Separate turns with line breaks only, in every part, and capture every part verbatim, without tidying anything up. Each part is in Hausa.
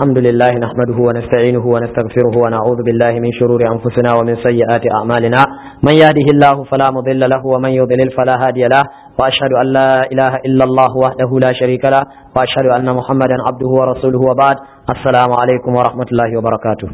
الحمد لله نحمده ونستعينه ونستغفره ونعوذ بالله من شرور أنفسنا ومن سيئات أعمالنا من يهده الله فلا مضل له ومن يضلل فلا هادي له وأشهد أن لا إله إلا الله وحده لا شريك له وأشهد أن محمدا عبده ورسوله وبعد السلام عليكم ورحمة الله وبركاته.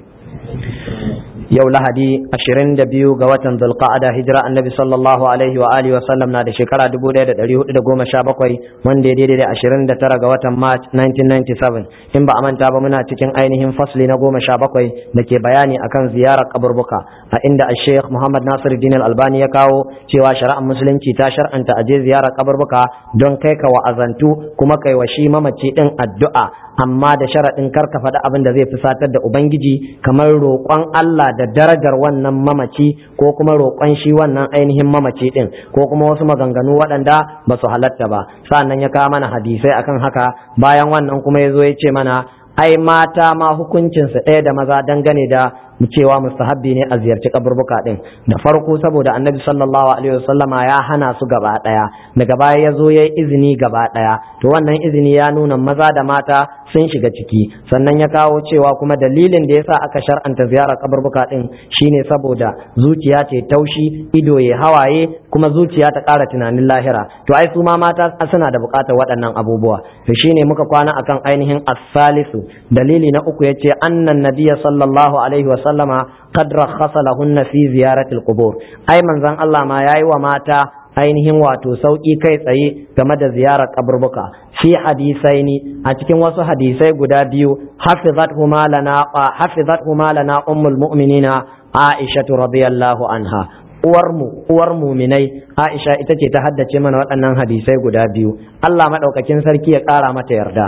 yau lahadi ashirin da biyu ga watan zulqa'ada hijira annabi sallallahu alaihi wa alihi wa sallam na da shekara dubu ɗaya da ɗari hudu da goma sha bakwai wanda ya daidai da ashirin da tara ga watan march nineteen ninety-seven in ba a manta ba muna cikin ainihin fasli na goma sha bakwai da ke bayani akan ziyarar kaburbuka a inda al-sheikh muhammad nasiruddin al-albani ya kawo cewa shari'ar musulunci ta shar'anta aje ziyarar kaburbuka don kai ka wa'azantu kuma kai wa shi mamaci din addu'a amma da sharaɗin karka faɗi abin da zai fusatar da ubangiji kamar roƙon Allah da darajar wannan mamaci ko kuma roƙon shi wannan ainihin mamaci ɗin ko kuma wasu maganganu waɗanda ba su halatta ba. Sa'annan ya kawo mana hadisai akan haka, bayan wannan kuma ya zo ya ce mana ai mata ma hukuncinsu ɗaya da maza dangane da mu cewa mustahabbi ne a ziyarci kaburbuka din. Da farko saboda annabi sallallahu alaihi wasallama ya hana su gaba daya, daga baya ya zo ya yi izini gaba daya, to wannan izini ya nuna maza da mata sun shiga ciki. Sannan ya kawo cewa kuma dalilin da yasa aka shar'anta ziyarar kaburbuka din shine saboda zuciya ce taushi, ido ya hawaye, kuma zuciya ta ƙara tunanin lahira. To ai su ma mata suna da buƙatar waɗannan abubuwa. To shine muka kwana akan ainihin as-salisu. Dalili na uku yace annan nabiyya sallallahu alaihi wasallam sallama qad rakhasa lahunna fi ziyarati al-qubur. Ai manzon Allah ma yayi wa mata ainihin wato sauki kai tsaye game da ziyarar kaburbuka fi hadisaini, a cikin wasu hadisai guda biyu hafizathuma lana hafizathuma lana ummul mu'minina Aisha radhiyallahu anha. uwar mu uwar mu'minai Aisha ita ce ta haddace mana waɗannan hadisai guda biyu. Allah madaukakin sarki ya ƙara mata yarda.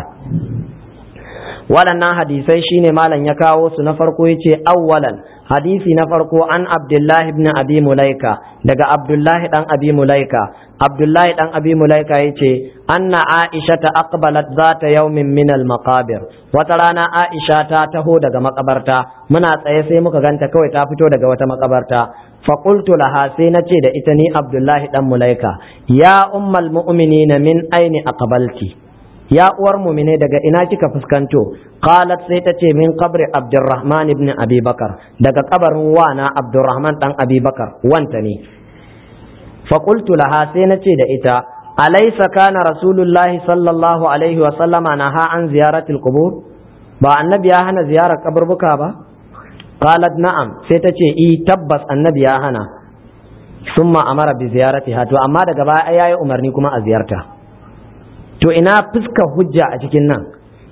waɗannan hadisai shine malam ya kawo su. Na farko yace awwalan, hadisi na farko an Abdullah ibn Abi Mulaika, daga Abdullah dan Abi Mulaika. Abdullah dan Abi Mulaika yace anna Aisha ta aqbalat zata yawmin min al-maqabir. Wata rana Aisha ta taho daga makabarta, muna tsaye sai muka ganta kawai ta fito daga wata makabarta. fa qultu laha, sai nace da ita ni Abdullah dan Mulaika, ya ummul mu'minina min aini aqbalti, ya uwar mumine daga ina kika fuskanto? Qalat, sai ta ce min qabri Abdurrahman ibn Abi Bakar, daga kabarin wana Abdurrahman dan Abi Bakar, wanta ne. Fa qultu laha, sai nace da ita alaysa kana rasulullahi sallallahu alaihi wa sallama naha an ziyaratil qubur, ba annabi ya hana ziyarar kaburbuka ba? Qalat na'am, sai ta ce i tabbas annabi ya hana. Summa amara bi ziyaratiha, to amma daga baya yayi umarni kuma a ziyarta. To ina fuskar hujja a cikin nan?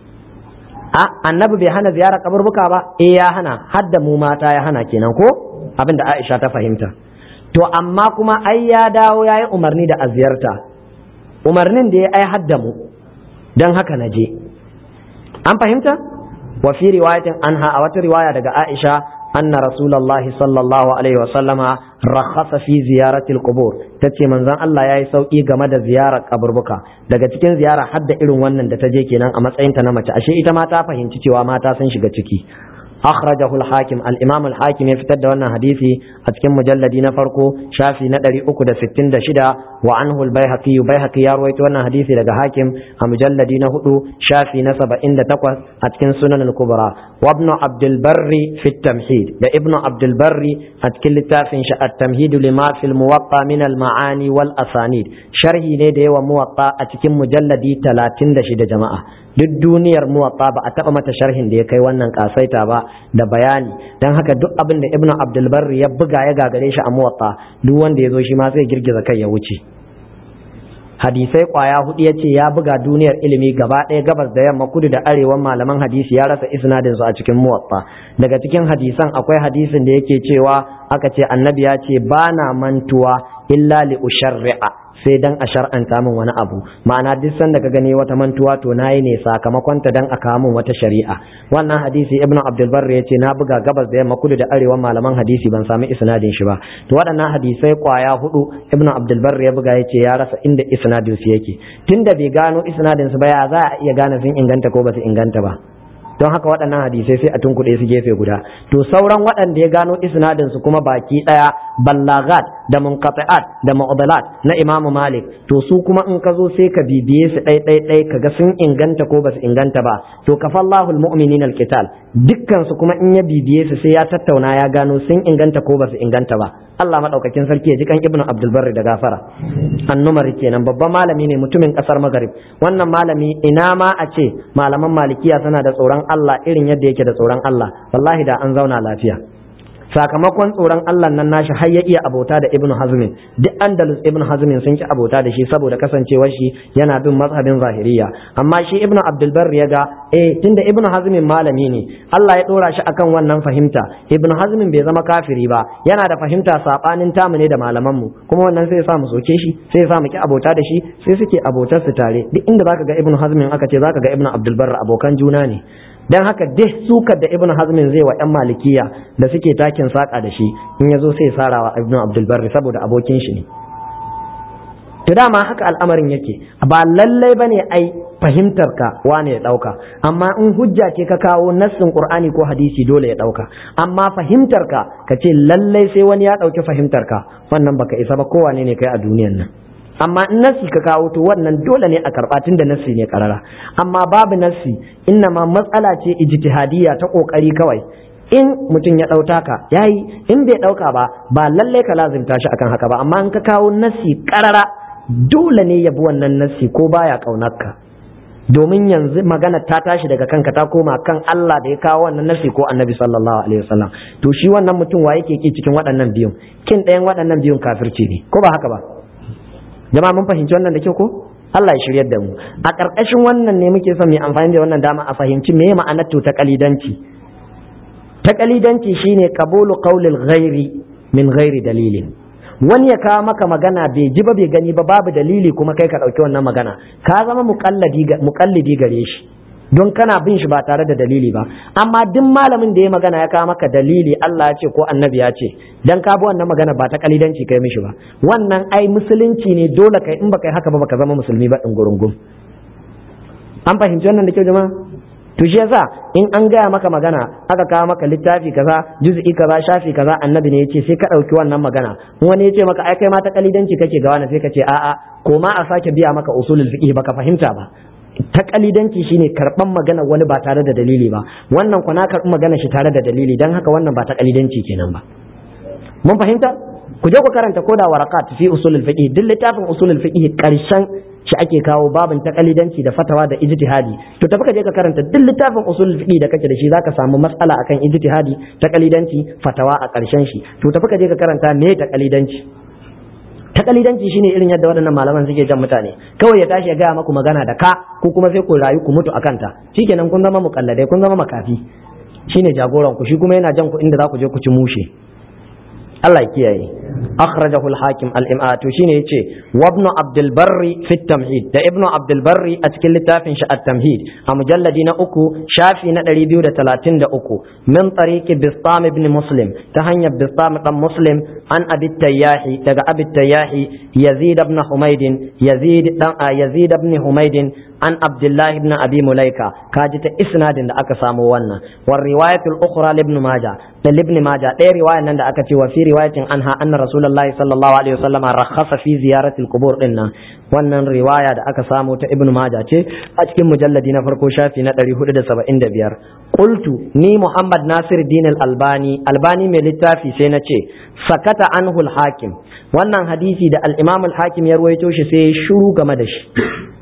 A annabi bai hana ziyarar kaburbuka ba? Eh ya hana, hadda mu mata ya hana kenan ko? Abinda Aisha ta fahimta. To amma kuma ai ya dawo yayi umarni da a ziyarta. Umarnin da ya ai hadda mu. Dan haka naje. An fahimta? Wa fi riwayatin anha, a wata riwaya daga Aisha, anna rasulullahi sallallahu alaihi wasallama rakhasa fi ziyaratil qubur, tace manzon Allah yayi sauki game da ziyarar kaburbuka. Daga cikin ziyara hadda irin wannan da ta je kenan a matsayin ta na mace, ashe ita ma ta fahimci cewa mata sun shiga ciki. akhrajahu al-hakim, al-imam al-hakim ya fitar da wannan hadisi a cikin mujalladi na farko shafi na ɗari uku da sittin da shida, wa anhu al-baihaqi, baihaqi ya rawaito wannan hadisi daga hakim a mujalladi na hudu shafi na saba'in da takwas a cikin sunan al-kubra. wa ibn abdul barri fi at-tamhid, da ibn abdul barri a cikin littafin shi at-tamhid lima fi al-muwatta min al-ma'ani wal asanid, sharhi ne da yawa muwatta a cikin mujalladi talatin da shida jama'a. Duk duniyar muwatta ba a taba mata sharhin da ya kai wannan kasaita ba da bayani. Dan haka duk abin da ibnu abdul barri ya buga ya gagare shi a muwatta, duk wanda ya zo shi ma sai girgiza kai ya wuce. Hadisai kwaya hudu ya ce ya buga duniyar ilimi gaba ɗaya, gabas da yamma, kudu da arewan malaman hadisi, ya rasa isnadin su a cikin muwatta. Daga cikin hadisan akwai hadisin da yake cewa aka ce annabi ya ce ba na mantuwa illa li usharri'a, sai dan a shar'anta min wani abu. Ma'ana duk sanda ka gani wata mantuwa to nayi ne sakamakon ta dan a kawo min wata shari'a. Wannan hadisi ibnu abdul barri yace na buga gabas da yamma, kudu da arewa malaman hadisi, ban sami isnadin shi ba. To waɗannan hadisai kwaya hudu ibnu abdul barri ya buga yace ya rasa inda isnadin su yake. Tunda bai gano isnadin su ba, ya za a iya gane sun inganta ko ba su inganta ba? don haka waɗannan hadisai sai a tunkuɗe su gefe guda. To sauran waɗanda ya gano isnadin su kuma baki ɗaya ballagat da munqati'at da mu'dalat na Imam Malik, to su kuma in ka zo sai ka bibiye su ɗai ɗai ɗai kaga sun inganta ko ba su inganta ba. To kafallahu almu'minina alqital, dukkan su kuma in ya bibiye su sai ya tattauna ya gano sun inganta ko ba su inganta ba. Allah madaukakin sarki ya ji kan Ibnu Abdul Barri da gafara. Annumari kenan babban malami ne mutumin kasar Maghrib. Wannan malami ina ma a ce malaman malikiya suna da tsoron Allah irin yadda yake da tsoron Allah, wallahi da an zauna lafiya. Sakamakon tsoron Allah nan nashi har ya iya abota da Ibn Hazmin, duk Andalus Ibn Hazmin sun ki abota da shi saboda kasancewar shi yana bin mazhabin zahiriya. Amma shi Ibn Abdul Barr ya ga eh tunda Ibn Hazmin malami ne, Allah ya dora shi akan wannan fahimta. Ibn Hazmin bai zama kafiri ba, yana da fahimta sabanin tamu ne da malaman mu, kuma wannan sai ya sa mu soke shi, sai ya sa mu ki abota da shi, sai suke abotar su tare. Duk inda zaka ga Ibn Hazmin aka ce zaka ga Ibn Abdul Barr abokan juna ne. Dan haka duk sukar da Ibn Hazmin zai wa ƴan malikiya da suke takin saka da shi, in yazo sai sarawa Ibn Abdul Barri saboda abokin shi ne. To dama haka al'amarin yake, ba lallai bane ai fahimtar ka wane ya dauka, amma in hujja ce ka kawo nassin Qur'ani ko hadisi dole ya dauka. Amma fahimtar ka ka ce lallai sai wani ya dauki fahimtar ka, wannan baka isa ba, kowane ne kai a duniyar nan. Amma in nassi ka kawo to wannan dole ne a karɓa tun da nassi ne karara. Amma babu nassi, inna ma matsala ce ijtihadiyya ta kokari kawai. In mutum ya ɗauta ka yayi, in bai ɗauka ba ba lallai ka lazimta shi akan haka ba. Amma in ka kawo nassi karara dole ne ya bi wannan nassi ko baya ƙaunarka. Domin yanzu magana ta tashi daga kanka ta koma kan Allah da ya kawo wannan nassi ko Annabi sallallahu alaihi wasallam. To shi wannan mutum wa yake ki cikin waɗannan biyun? Kin ɗayan waɗannan biyun kafirci ne ko ba haka ba? Jama'a mun fahimci wannan da kyau ko? Allah ya shiryar da mu. A ƙarƙashin wannan ne muke son mu amfani da wannan dama a fahimci me ma'anar to ta kalidanci. Ta kalidanci shine qabulu qawlil ghairi min ghairi dalilin. Wani ya kawo maka magana bai ji ba bai gani ba babu dalili kuma kai ka ɗauki wannan magana, ka zama muqallidi muqallidi gare shi. Don kana bin shi ba tare da dalili ba. Amma duk malamin da ya magana ya kawo maka dalili, Allah ya ce ko annabi ya ce, dan ka bi wannan magana ba ta kalidanci kai mishi ba. Wannan ai musulunci ne, dole kai in baka yi haka ba baka zama musulmi ba din gurungum. An fahimci wannan da kyau jama'a? To shi yasa in an gaya maka magana aka kawo maka littafi kaza juz'i kaza shafi kaza annabi ne yace sai ka dauki wannan magana. Wani yace maka ai kai ma ta kalidanci kake ga wannan sai ka ce a'a ko ma a sake biya maka usulul fiqh baka fahimta ba. Ta kalidanci shine karban magana wani ba tare da dalili ba, wannan ku na karbi magana shi tare da dalili, dan haka wannan ba ta kalidanci kenan ba. Mun fahimta? Ku je ku karanta koda waraqat fi usulul fiqh, duk littafin usulul fiqh karshen shi ake kawo babin ta kalidanci da fatawa da ijtihadi. To tafi ka je ka karanta duk littafin usulul fiqh da kake da shi zaka samu mas'ala akan ijtihadi, ta kalidanci, fatawa a karshen shi. To tafi ka je ka karanta me ta kalidanci. Takalidanci shine irin yadda waɗannan malaman suke jan mutane, kawai ya tashi ya gaya maku magana da ka, ko kuma sai ku rayu ku mutu akan ta, shikenan kun zama mukalladai, kun zama makafi. Shine jagoran ku, shi kuma yana jan ku inda za ku je ku ci mushe. Allah ya kiyaye. Akhrajahu al-Hakim al-Imam, to shine yace wa ibn Abdul Barri fi at-Tamhid, da ibn Abdul Barri a cikin littafin shi at-Tamhid a mujalladi na uku shafi na ɗari biyu da talatin da uku, min tariqi Bistam ibn Muslim, ta hanyar Bistam dan Muslim, an Abi Tayyahi, daga Abi Tayyahi, Yazid ibn Humayd, Yazid dan Yazid ibn Humayd an Abdullah ibn Abi Mulaika, kaji ta isnadin da aka samu wannan. War riwayatul ukhra li ibn Majah, da ibn Majah ɗaya riwayan nan da aka ce wa fi riwayatin anha anna Rasulullahi sallallahu alaihi wasallam rakhasa fi ziyaratil qubur dinnan. Wannan riwaya da aka samu ta ibn Majah ce a cikin mujalladi na farko shafi na ɗari hudu da saba'in da biyar. Qultu ni Muhammad Nasir Din al-Albani, Albani mai littafi sai na ce sakata anhu al-Hakim. Wannan hadisi da al-Imam al-Hakim ya ruwaito shi sai ya shiru game da shi.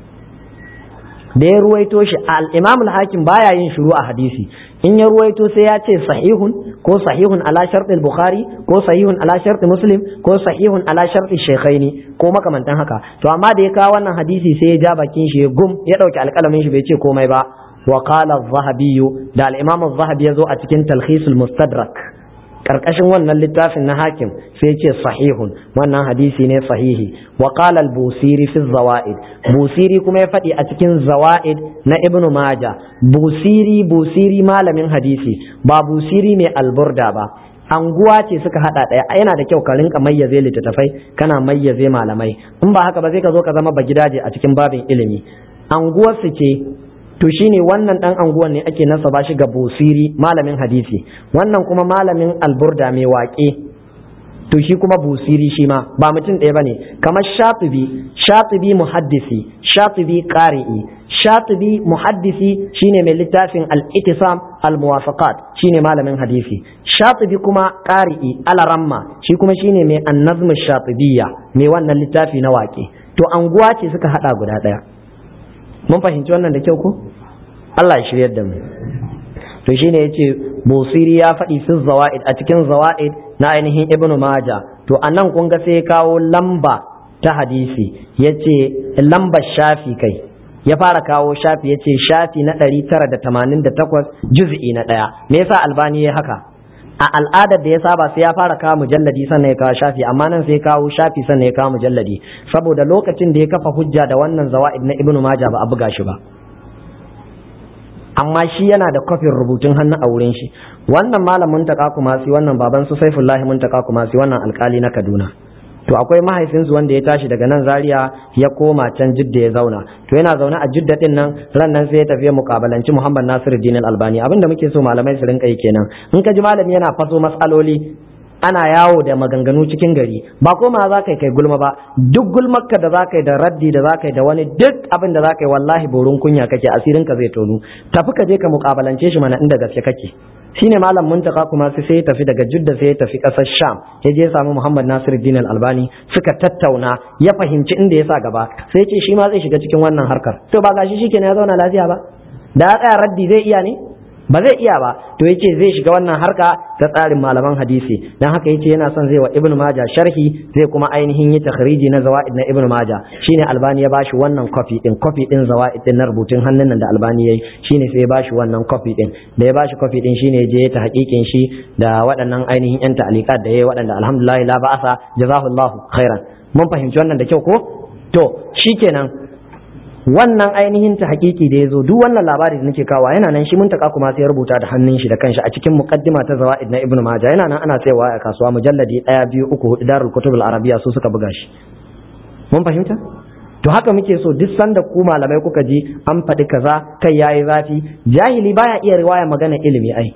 Da ya ruwaito shi al-Imam al-Hakim baya yin shiru a hadisi, in ya ruwaito sai ya ce sahihun ko sahihun ala shart al-Bukhari ko sahihun ala shart Muslim ko sahihun ala shart al-Shaykhaini ko makamantan haka. To amma da ya kawo wannan hadisi sai ya ja bakin shi ya gum, ya dauki alƙalamin shi bai ce komai ba. Wa qala az-Zahabi, da al-Imam az-Zahabi yazo a cikin Talkhis al-Mustadrak karkashin wannan littafin na Hakim sai ce sahihun, wannan hadisi ne sahihi. Wa qala al-Busiri fi zawaid, Busiri kuma ya faɗi a cikin zawaid na Ibn Majah. Busiri Busiri malamin hadisi, ba Busiri mai alburda ba. Anguwa ce suka hada daya, yana da kyau ka rinka mayyaze littattafai, kana mayyaze malamai, in ba haka ba sai ka zo ka zama bagidaje a cikin babin ilimi. Anguwar su ce to shine wannan dan anguwan ne ake nasaba shi ga Busiri malamin hadisi, wannan kuma malamin alburda mai waƙe to shi kuma Busiri shi ma ba mutum ɗaya bane, kamar Shatibi Shatibi muhaddisi Shatibi qari'i Shatibi muhaddisi shine mai littafin al-Ittisam al-Muwafaqat shine malamin hadisi, Shatibi kuma qari'i al-Ramma shi kuma shine mai an-Nazm ash-Shatibiyya mai wannan littafi na waƙe. To anguwa ce suka hada guda ɗaya. Mun fahimci wannan da kyau ko? Allah ya shiryar da mu. To shine yace Busiri ya faɗi fi zawaid a cikin zawaid na ainihin Ibn Majah. To anan kun ga sai ya kawo lamba ta hadisi, yace lambar shafi kai. Ya fara kawo shafi yace shafi na ɗari tara da tamanin da takwas juz'i na ɗaya. Me yasa Albani ya haka? A al'adar da ya saba sai ya fara kawo mujalladi sannan ya kawo shafi, amma nan sai ya kawo shafi sannan ya kawo mujalladi, saboda lokacin da ya kafa hujja da wannan zawaid na Ibn Majah ba a buga shi ba, amma shi yana da kofin rubutun hannu a wurin shi. Wannan malam Muntaka Kumasi, wannan baban su Saifullahi Muntaka Kumasi, wannan alkali na Kaduna, to akwai mahaifinsu wanda ya tashi daga nan Zaria ya koma can Jidda ya zauna, to yana zaune a Jidda din nan ran nan sai ya tafi mukabalanci Muhammad Nasiruddin Al-Albani. Abinda muke so malamai su rinka yi kenan, in ka ji malami yana faso matsaloli ana yawo da maganganu cikin gari, ba koma za ka yi kai gulma ba, duk gulmarka da za ka yi da raddi da za ka yi da wani duk abin da za ka yi wallahi borin kunya kake, asirinka zai tonu. Tafi ka je ka mukabalance shi mana inda gaske kake. Shine malam Muntaka kuma sai ya tafi daga Jidda sai ya tafi kasar Sham, ya je samu Muhammad Nasiruddin Al-Albani suka tattauna, ya fahimci inda ya sa gaba, sai ce shi ma zai shiga cikin wannan harkar. To ba gashi shikenan ya zauna lafiya ba, da ya tsaya raddi zai iya ne? Ba zai iya ba. To yace zai shiga wannan harka ta tsarin malaman hadisi, dan haka yace yana son zai wa Ibn Majah sharhi, zai kuma ainihin yi takhriji na zawaid na Ibn Majah. Shine Albani ya bashi wannan copy din copy din zawaid din na rubutun hannun nan da Albani yayi, shine sai ya bashi wannan copy din. Da ya bashi copy din shine je ta hakikin shi da waɗannan ainihin yan ta'aliqat da yayi, waɗanda alhamdulillah la ba'asa jazahullahu khairan. Mun fahimci wannan da kyau ko? To shikenan wannan ainihin ta hakiki da ya zo, duk wannan labari da nake kawa yana nan, shi Muntaka kuma sai ya rubuta da hannun shi da kanshi a cikin muqaddima ta zawaid na Ibn Majah, yana nan ana sayawa a kasuwa, mujalladi ɗaya biyu uku hudu, Darul Kutub al-Arabiyya su suka buga shi. Mun fahimta? To haka muke so duk sanda ku malamai kuka ji an faɗi kaza kai yayi zafi, jahili baya iya riwaya magana ilimi ai.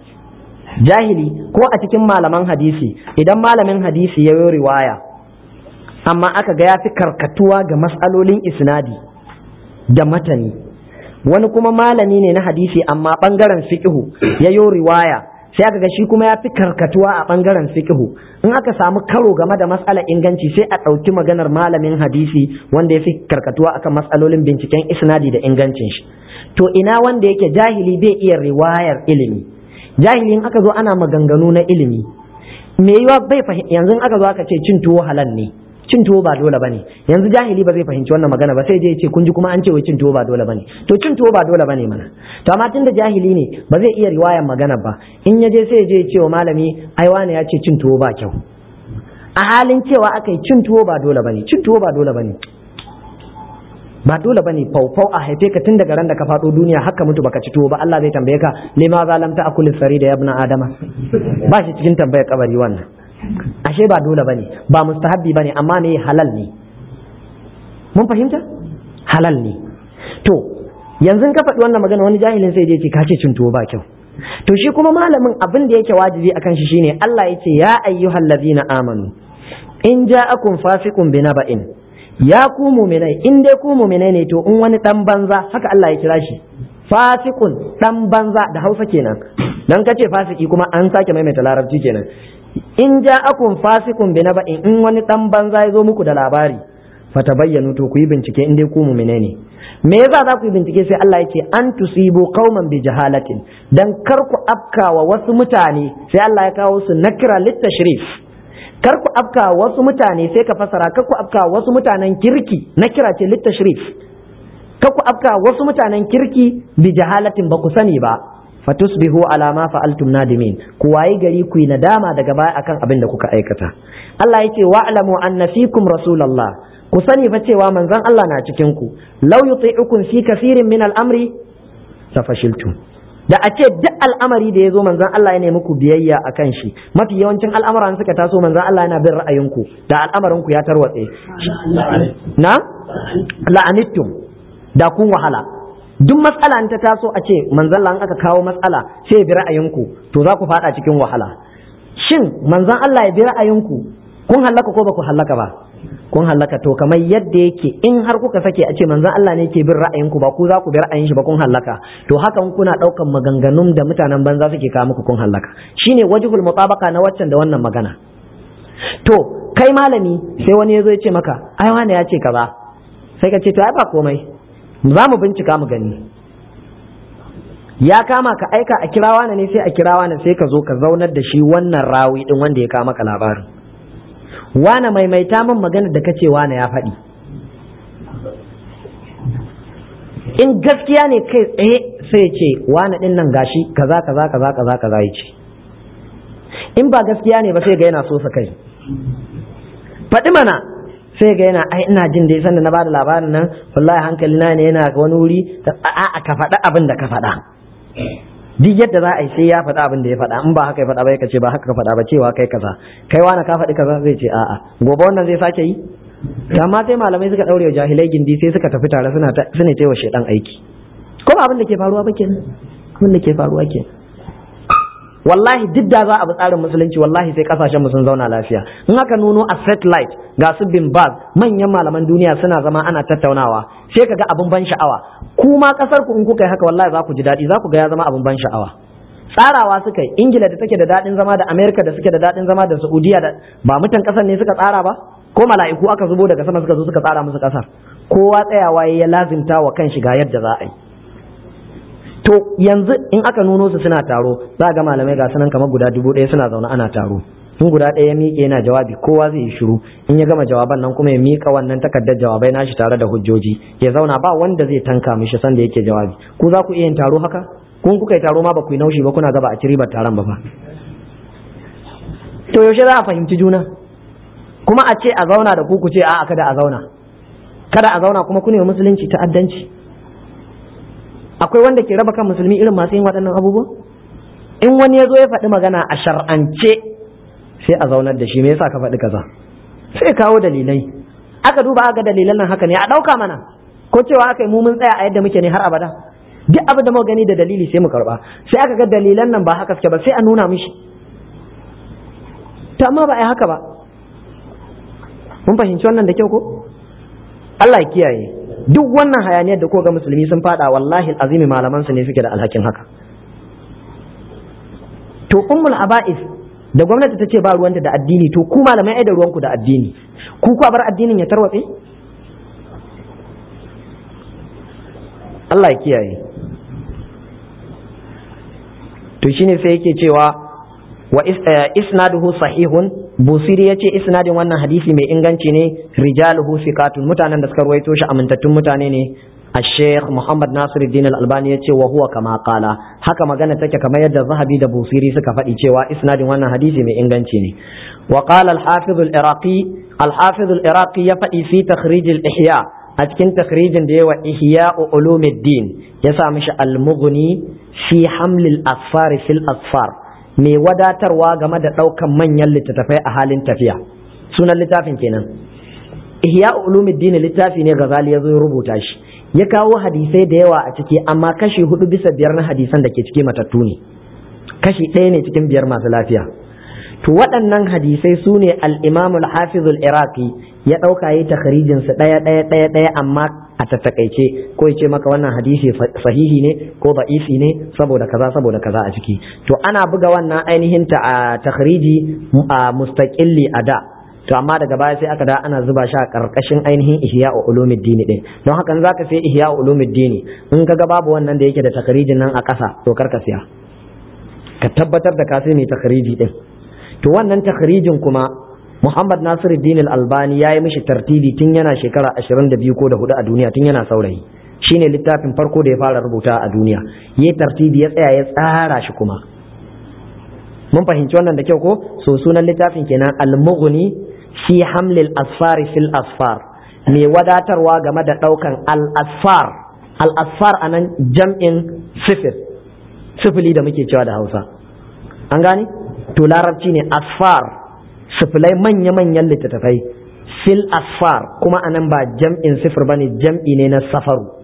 Jahili ko a cikin malaman hadisi, idan malamin hadisi ya yi riwaya amma aka ga ya fi karkatuwa ga mas'alolin isnadi da matani, wani kuma malami ne na hadisi amma bangaren fiqhu yayo riwaya, sai aka ga shi kuma ya fi karkatuwa a bangaren fiqhu, in aka samu karo game da mas'alar inganci sai a ɗauki maganar malamin hadisi wanda ya fi karkatuwa akan mas'alolin binciken isnadi da ingancin shi. To ina wanda yake jahili bai iya riwayar ilimi, jahili in aka zo ana maganganu na ilimi me yiwa bai fahimta. Yanzu aka zo aka ce cin tuwo halal ne, cin tuwo ba dole bane, yanzu jahili ba zai fahimci wannan magana ba, sai je ce kun ji kuma an ce wai cin tuwo ba dole bane. To cin tuwo ba dole bane mana, to amma tunda jahili ne ba zai iya riwayar magana ba, in ya je sai ya je ya ce wa malami ai wani ya ce cin tuwo ba kyau, a halin cewa akai cin tuwo ba dole bane. Cin tuwo ba dole bane, ba dole bane. Faufau a haife ka tun daga ran da ka faɗo duniya haka mutu baka ci tuwo ba, Allah zai tambaye ka lima zalamta akul sarida ya ibn adama, ba shi cikin tambayar kabari wannan. Ashe ba dole bane, ba mustahabbi bane, amma ne halal ne. Mun fahimta? Halal ne. To yanzu ka faɗi wannan magana wani jahilin sai je ce ka ce cin tuwo ba kyau. To shi kuma malamin abin da yake wajibi akan shi shine Allah ya ce ya ayyuhal ladina amanu in ja'akum fasiqun binaba'in, ya ku mu'minai in dai ku mu'minai ne, to in wani dan banza, haka Allah ya kira shi, fasiqun dan banza da Hausa kenan, dan kace fasiki kuma an sake maimaita larabci kenan. In ja'akum fasiqun binaba'in, in wani dan banza ya zo muku da labari, fatabayyanu, to ku yi bincike in dai ku mu'mine ne. Me yasa za ku yi bincike? Sai Allah yake an tusibu qauman bi jahalatin, dan kar ku afkawa wasu mutane, sai Allah ya kawo su nakira litashrif, kar ku afkawa wasu mutane, sai ka fasara kar ku afkawa wasu mutanen kirki, nakira ce litashrif, kar ku afkawa wasu mutanen kirki bi jahalatin, ba ku sani ba, fatusbihu ala ma fa'altum nadimin, ku wayi gari ku yi nadama daga baya akan abin da kuka aikata. Allah yake wa'lamu anna fikum rasulullah, ku sani fa cewa manzon Allah na cikin ku, law yuti'ukum fi kaseerin min al-amri tafashiltum, da a ce duk al'amari da yazo manzon Allah ya nemi ku biyayya akan shi, mafi yawancin al'amuran suka taso manzon Allah yana bin ra'ayinku, da al'amarin ku ya tarwatse na la'anittum, da kun wahala, duk matsala ta taso a ce manzon Allah aka kawo matsala sai ya bi ra'ayinku to za ku fada cikin wahala. Shin manzon Allah ya bi ra'ayinku kun hallaka ko ba ku hallaka ba? Kun hallaka. To kamar yadda yake in har kuka sake a ce manzon Allah ne yake bin ra'ayinku ba ku za ku bi ra'ayin shi ba kun hallaka, to hakan kuna daukan maganganun da mutanen banza suke kawo muku kun hallaka. Shine wajhul mutabaqa na waccan da wannan magana. To kai malami sai wani yazo ya ce maka ai wani ya ce kaza, sai ka ce to ai ba komai, za mu bincika mu gani. Ya kama ka aika a kirawa ne sai a kirawa ne sai ka zo ka zaunar da shi wannan rawi din wanda ya kawo maka labarin. Wane maimaita min magana da kace wane ya faɗi. In gaskiya ne kai tsaye sai ce wane din nan gashi kaza kaza kaza kaza kaza yace. In ba gaskiya ne ba sai ga yana so sa kai. Faɗi mana sai ga yana ai ina jin dai sanda na bada labarin nan wallahi hankali na ne yana ga wani wuri a'a ka faɗa abin da ka faɗa. Duk yadda za a yi sai ya faɗa abin da ya faɗa, in ba haka ya faɗa ba ya ce ba haka ka faɗa ba cewa kai kaza, kai wani ka faɗi kaza zai ce a'a, gobe wannan zai sake yi. Amma sai malamai suka ɗaure wa jahilai gindi sai suka tafi tare suna suna taiwa shedan aiki. Kuma abin da ke faruwa ba kenan, abin da ke faruwa kenan. Wallahi duk da za a bi tsarin musulunci wallahi sai kasashen mu sun zauna lafiya. In aka nuno a satellite ga su bin baz manyan malaman duniya suna zama ana tattaunawa sai kaga abin ban sha'awa. Kuma kasar ku in kuka yi haka wallahi za ku ji daɗi, za ku ga ya zama abin ban sha'awa. Tsarawa suka yi, Ingila da take da daɗin zama da Amerika da suke da daɗin zama da Saudiya da ba mutan kasar ne suka tsara ba, ko mala'iku aka zubo daga sama suka zo suka tsara musu kasar. Kowa tsayawa ya lazimta wa kan shiga yadda za a yi. To yanzu in aka nuno su suna taro za ga malamai ga sanan kamar guda dubu ɗaya suna zaune ana taro. In guda ɗaya ya miƙe yana jawabi kowa zai yi shiru, in ya gama jawaban nan kuma ya miƙa wannan takardar jawabai nashi tare da hujjoji ya zauna ba wanda zai tanka mishi san da yake jawabi. Ku za ku iya yin taro haka? Kun kuka yi taro ma ba ku yi naushi ba kuna gaba a ci ribar taron ba fa. To yaushe za a fahimci juna? Kuma a ce a zauna da ku ku ce a'a kada a zauna. Kada a zauna kuma ku ne musulunci ta'addanci. Akwai wanda ke raba kan musulmi irin masu yin waɗannan abubuwa? In wani ya zo ya faɗi magana a shar'ance sai a zaunar da shi, me yasa ka faɗi kaza? Sai kawo dalilai. Aka duba aka dalilan nan haka ne a ɗauka mana, ko cewa aka yi mu mun tsaya a yadda muke ne har abada. Duk abin da muka gani da dalili sai mu karɓa. Sai aka ga dalilan nan ba haka suke ba sai a nuna mishi. To amma ba a yi haka ba. Mun fahimci wannan da kyau ko? Allah ya kiyaye. Duk wannan hayaniyar da ko ga musulmi sun fada wallahi azimi malaman su ne suke da alhakin haka. To ummul aba'is da gwamnati ta ce ba ruwanta da addini, to ku malamai ai da ruwanku da addini, ku ku bar addinin ya tarwatse? Allah ya kiyaye. To shine sai yake cewa wa isnaduhu sahihun, Busiri ya ce isnadin wannan hadisi mai inganci ne, rijaluhu thiqatun, mutanen da suka ruwaito shi amintattun mutane ne. Al-Sheikh Muhammad Nasiruddin Al-Albani ya ce wa huwa kama qala, haka magana take kamar yadda Zahabi da Busiri suka faɗi cewa isnadin wannan hadisi mai inganci ne. Wa qala al-Hafiz al-Iraqi, al-Hafiz al-Iraqi ya faɗi fi takhrij al-Ihya, a cikin takhrijin da yawa Ihya Ulumuddin ya sa mishi al-Mughni fi haml al-asfar fil asfar, mai wadatarwa game da ɗaukan manyan littattafai a halin tafiya. Sunan littafin kenan Ihya Ulumuddin, littafi ne Ghazali ya zo rubuta shi, ya kawo hadisai da yawa a ciki amma kashi hudu bisa biyar na hadisan da ke ciki matattu ne, kashi ɗaya ne cikin biyar masu lafiya. To waɗannan hadisai su ne al-Imam al-Hafiz al-Iraqi ya ɗauka yi takharijin su ɗaya ɗaya ɗaya ɗaya amma a tattakaice, ko ya ce maka wannan hadisi sahihi ne ko da'ifi ne saboda kaza saboda kaza a ciki. To ana buga wannan ainihin ta a takhriji a mustaqilli a da, to amma daga baya sai aka da ana zuba shi a karkashin ainihin Ihya Ulumuddin din. Don haka in zaka sai Ihya Ulumuddin in kaga babu wannan da yake da takharijin nan a ƙasa to karka siya, ka tabbatar da ka sai mai takhariji din. To wannan takharijin kuma Muhammad Nasiruddin Al-Albani ya yi mishi tartibi tun yana shekara ashirin da biyu ko da hudu a duniya, tun yana saurayi. Shine littafin farko da ya fara rubuta a duniya. Yayi tartibi ya tsaya ya tsara shi kuma. Mun fahimci wannan da kyau ko? So sunan littafin kenan Al-Mughni fi hamlil asfar fil asfar, mai wadatarwa game da daukan al-asfar. Al-asfar anan jam'in sifir, sifili da muke cewa da Hausa. An gane? To larabci ne asfar, sifilai manya-manyan littattafai, fil asfar kuma anan ba jam'in sifir bane, jam'i ne na safaru.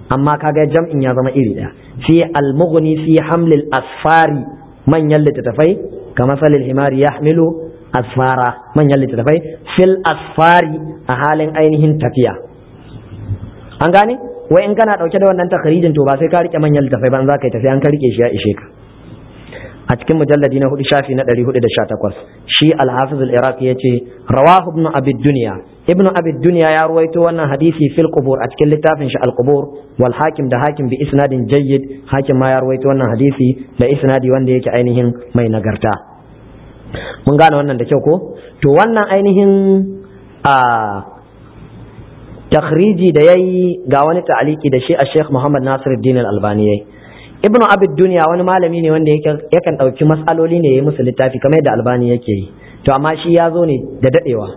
amma kaga jam'in ya zama iri ɗaya fi al-mughni fi hamlil asfari manyan littattafai kamar salil himari yahmilu asfara manyan littattafai fil asfari a halin ainihin tafiya an gane wai in kana dauke da wannan takharijin to ba sai ka rike manyan littattafai ba za ka yi tafiya an ka rike shi ya ishe ka a cikin mujalladi na hudu shafi na ɗari hudu da sha takwas shi al-hafiz al-iraqi yace rawahu ibn abi dunya ibn abi dunya ya ruwaito wannan hadisi fil qubur a cikin littafin shi al-qubur wal hakim da hakim bi isnadin jayyid hakim ma ya ruwaito wannan hadisi da isnadi wanda yake ainihin mai nagarta mun gane wannan da kyau ko to wannan ainihin a takhriji da yayi ga wani ta'aliki da shi a Sheikh Muhammad Nasiruddin al-Albani yayi ibnu abid dunya wani malami ne wanda yakan ɗauki matsaloli ne ya yi musu littafi kamar yadda albani yake yi to amma shi ya zo ne da daɗewa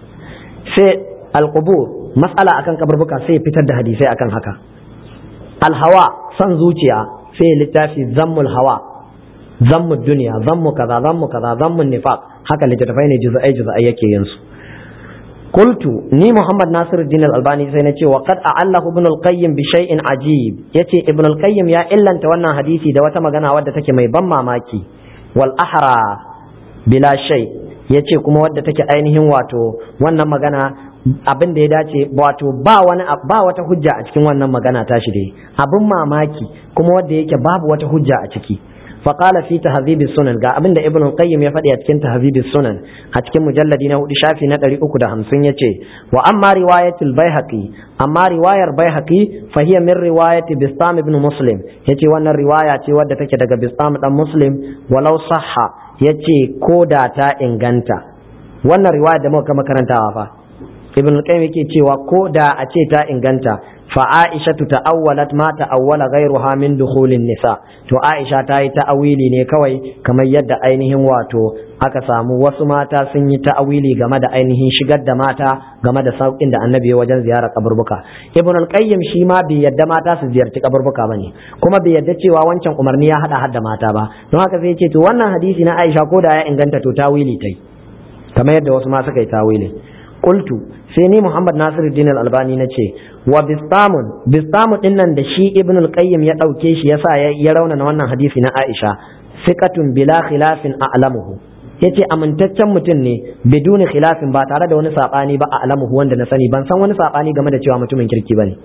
sai alqubur mas'ala akan kaburbuka sai ya fitar da hadisai akan haka alhawa son zuciya sai littafi zammul hawa zammul dunya zammu kaza zammu kaza zammun nifaq haka littattafai ne juz'ai juz'ai yake yin su قلت ني محمد ناصر الدين الألباني سينتي وقد أعله ابن القيم بشيء عجيب يتي ابن القيم يا إلا أنت وانا حديثي دوات مغانا ودتك مي بما ماكي والأحرى بلا شيء yace kuma wadda take ainihin wato wannan magana abin da ya dace wato ba wani ba wata hujja a cikin wannan magana tashi dai abin mamaki kuma wadda yake babu wata hujja a ciki فقال في تهذيب السنن ga abinda ibn al-qayyim ya faɗi a cikin tahdhib as-sunan a cikin mujalladi na hudu shafi na ɗari uku da hamsin yace wa amma riwayatul baihaqi amma riwayar baihaqi fa hiya min riwayati bistam ibn muslim yace wannan riwaya ce wadda take daga bistam dan muslim walau sahha yace ko da ta inganta wannan riwaya da muka makarantawa fa ibn al-qayyim yake cewa ko da a ce ta inganta fa aisha ta'awwalat ma ta'awwala ghayruha min dukhulin nisa to aisha ta yi ta'awili ne kawai kamar yadda ainihin wato aka samu wasu mata sun yi ta'awili game da ainihin shigar da mata game da saukin da annabi wajen ziyarar kaburbuka ibn al-qayyim shi ma bai yadda mata su ziyarci kaburbuka bane kuma bai yadda cewa wancan umarni ya hada hadda mata ba don haka sai ya ce to wannan hadisi na aisha ko da ya inganta to tawili tai kamar yadda wasu ma suka yi tawili qultu sai ni Muhammad Nasiruddin al-Albani nace wa bistamun bistamu dinnan da shi Ibn al-Qayyim ya dauke shi yasa ya raunana wannan hadisi na Aisha thiqatun bila khilafin a'lamuhu yace amintaccen mutum ne biduni khilafin ba tare da wani sabani ba a'lamuhu wanda na sani ban san wani sabani game da cewa mutumin kirki bane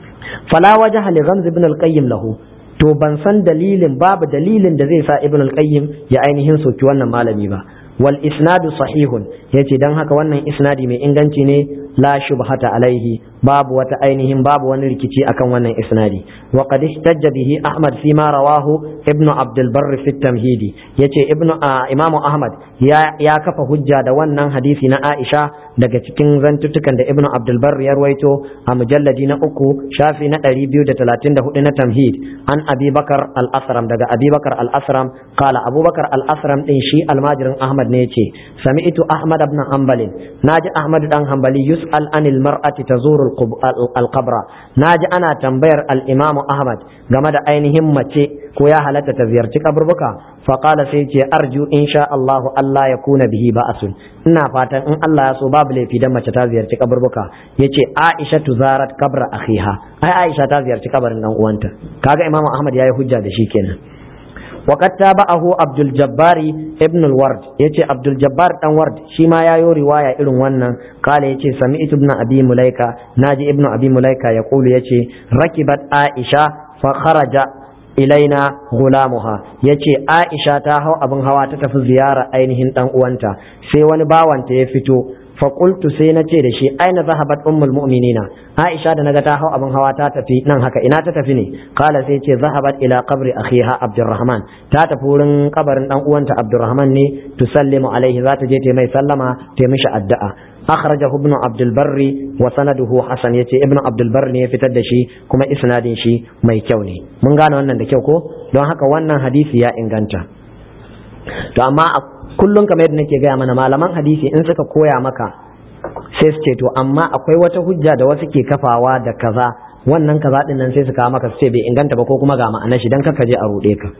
fala wajha li ghamz Ibn al-Qayyim lahu to ban san dalilin babu dalilin da zai sa Ibn al-Qayyim ya ainihin soki wannan malami ba wal isnadu sahihun yace dan haka wannan isnadi mai inganci ne la shubhata alaihi babu wata ainihin babu wani rikici akan wannan isnadi wa qad ihtajja bihi ahmad fi ma rawahu ibnu abdul barr fi tamhidi yace ibnu imamu ahmad ya ya kafa hujja da wannan hadisi na aisha daga cikin zantutukan da ibnu abdul barr ya ruwaito a mujalladi na uku shafi na ɗari biyu da talatin da hudu na tamhid an abi bakar al-asram daga abi bakar al-asram qala abubakar al-asram din shi almajirin ahmad ne yace sami'tu ahmad ibn hanbal naji ahmad dan hanbali yus'al anil mar'ati tazuru al-qabra naji ana tambayar al-imamu ahmad game da ainihin mace ko ya halatta ta ziyarci kaburbuka fa qala sai ce arju insha Allah Allah ya kuna bihi ba'asun ina fatan in Allah ya so babu laifi dan mace ta ziyarci kaburbuka yace Aisha tuzarat kabra akhiha ai Aisha ta ziyarci kabarin dan uwanta kaga imamu ahmad yayi hujja da shi kenan وقد تابعه عبد الجبار ابن الورد يتي عبد الجبار دان ورد شي ما يايو روايه irin wannan قال يتي سمعت ابن ابي مليكه ناجي ابن ابي مليكه يقول يتي ركبت عائشه فخرج ilaina gulamuha yace Aisha ta hau abin hawa ta tafi ziyara ainihin dan uwanta sai wani bawanta ya fito fa qultu sai nace da shi aina zahabat ummul mu'minina Aisha da naga ta hau abin hawa ta tafi nan haka ina ta tafi ne kala sai ce zahabat ila qabri akhiha Abdurrahman ta tafi wurin kabarin dan uwanta Abdurrahman ne tusallimu alaihi za ta je ta mai sallama ta mishi addu'a akhrajahu ibn Abdul Barri wa sanaduhu hasan yace ibn Abdul Barri ne ya fitar da shi kuma isnadin shi mai kyau ne mun gane wannan da kyau ko don haka wannan hadisi ya inganta to amma kullum kamar yadda nake gaya mana malaman hadisi in suka koya maka sai su ce to amma akwai wata hujja da wasu ke kafawa da kaza wannan kaza din nan sai su kawo maka su ce bai inganta ba ko kuma ga ma'anar shi dan kaka je a rude ka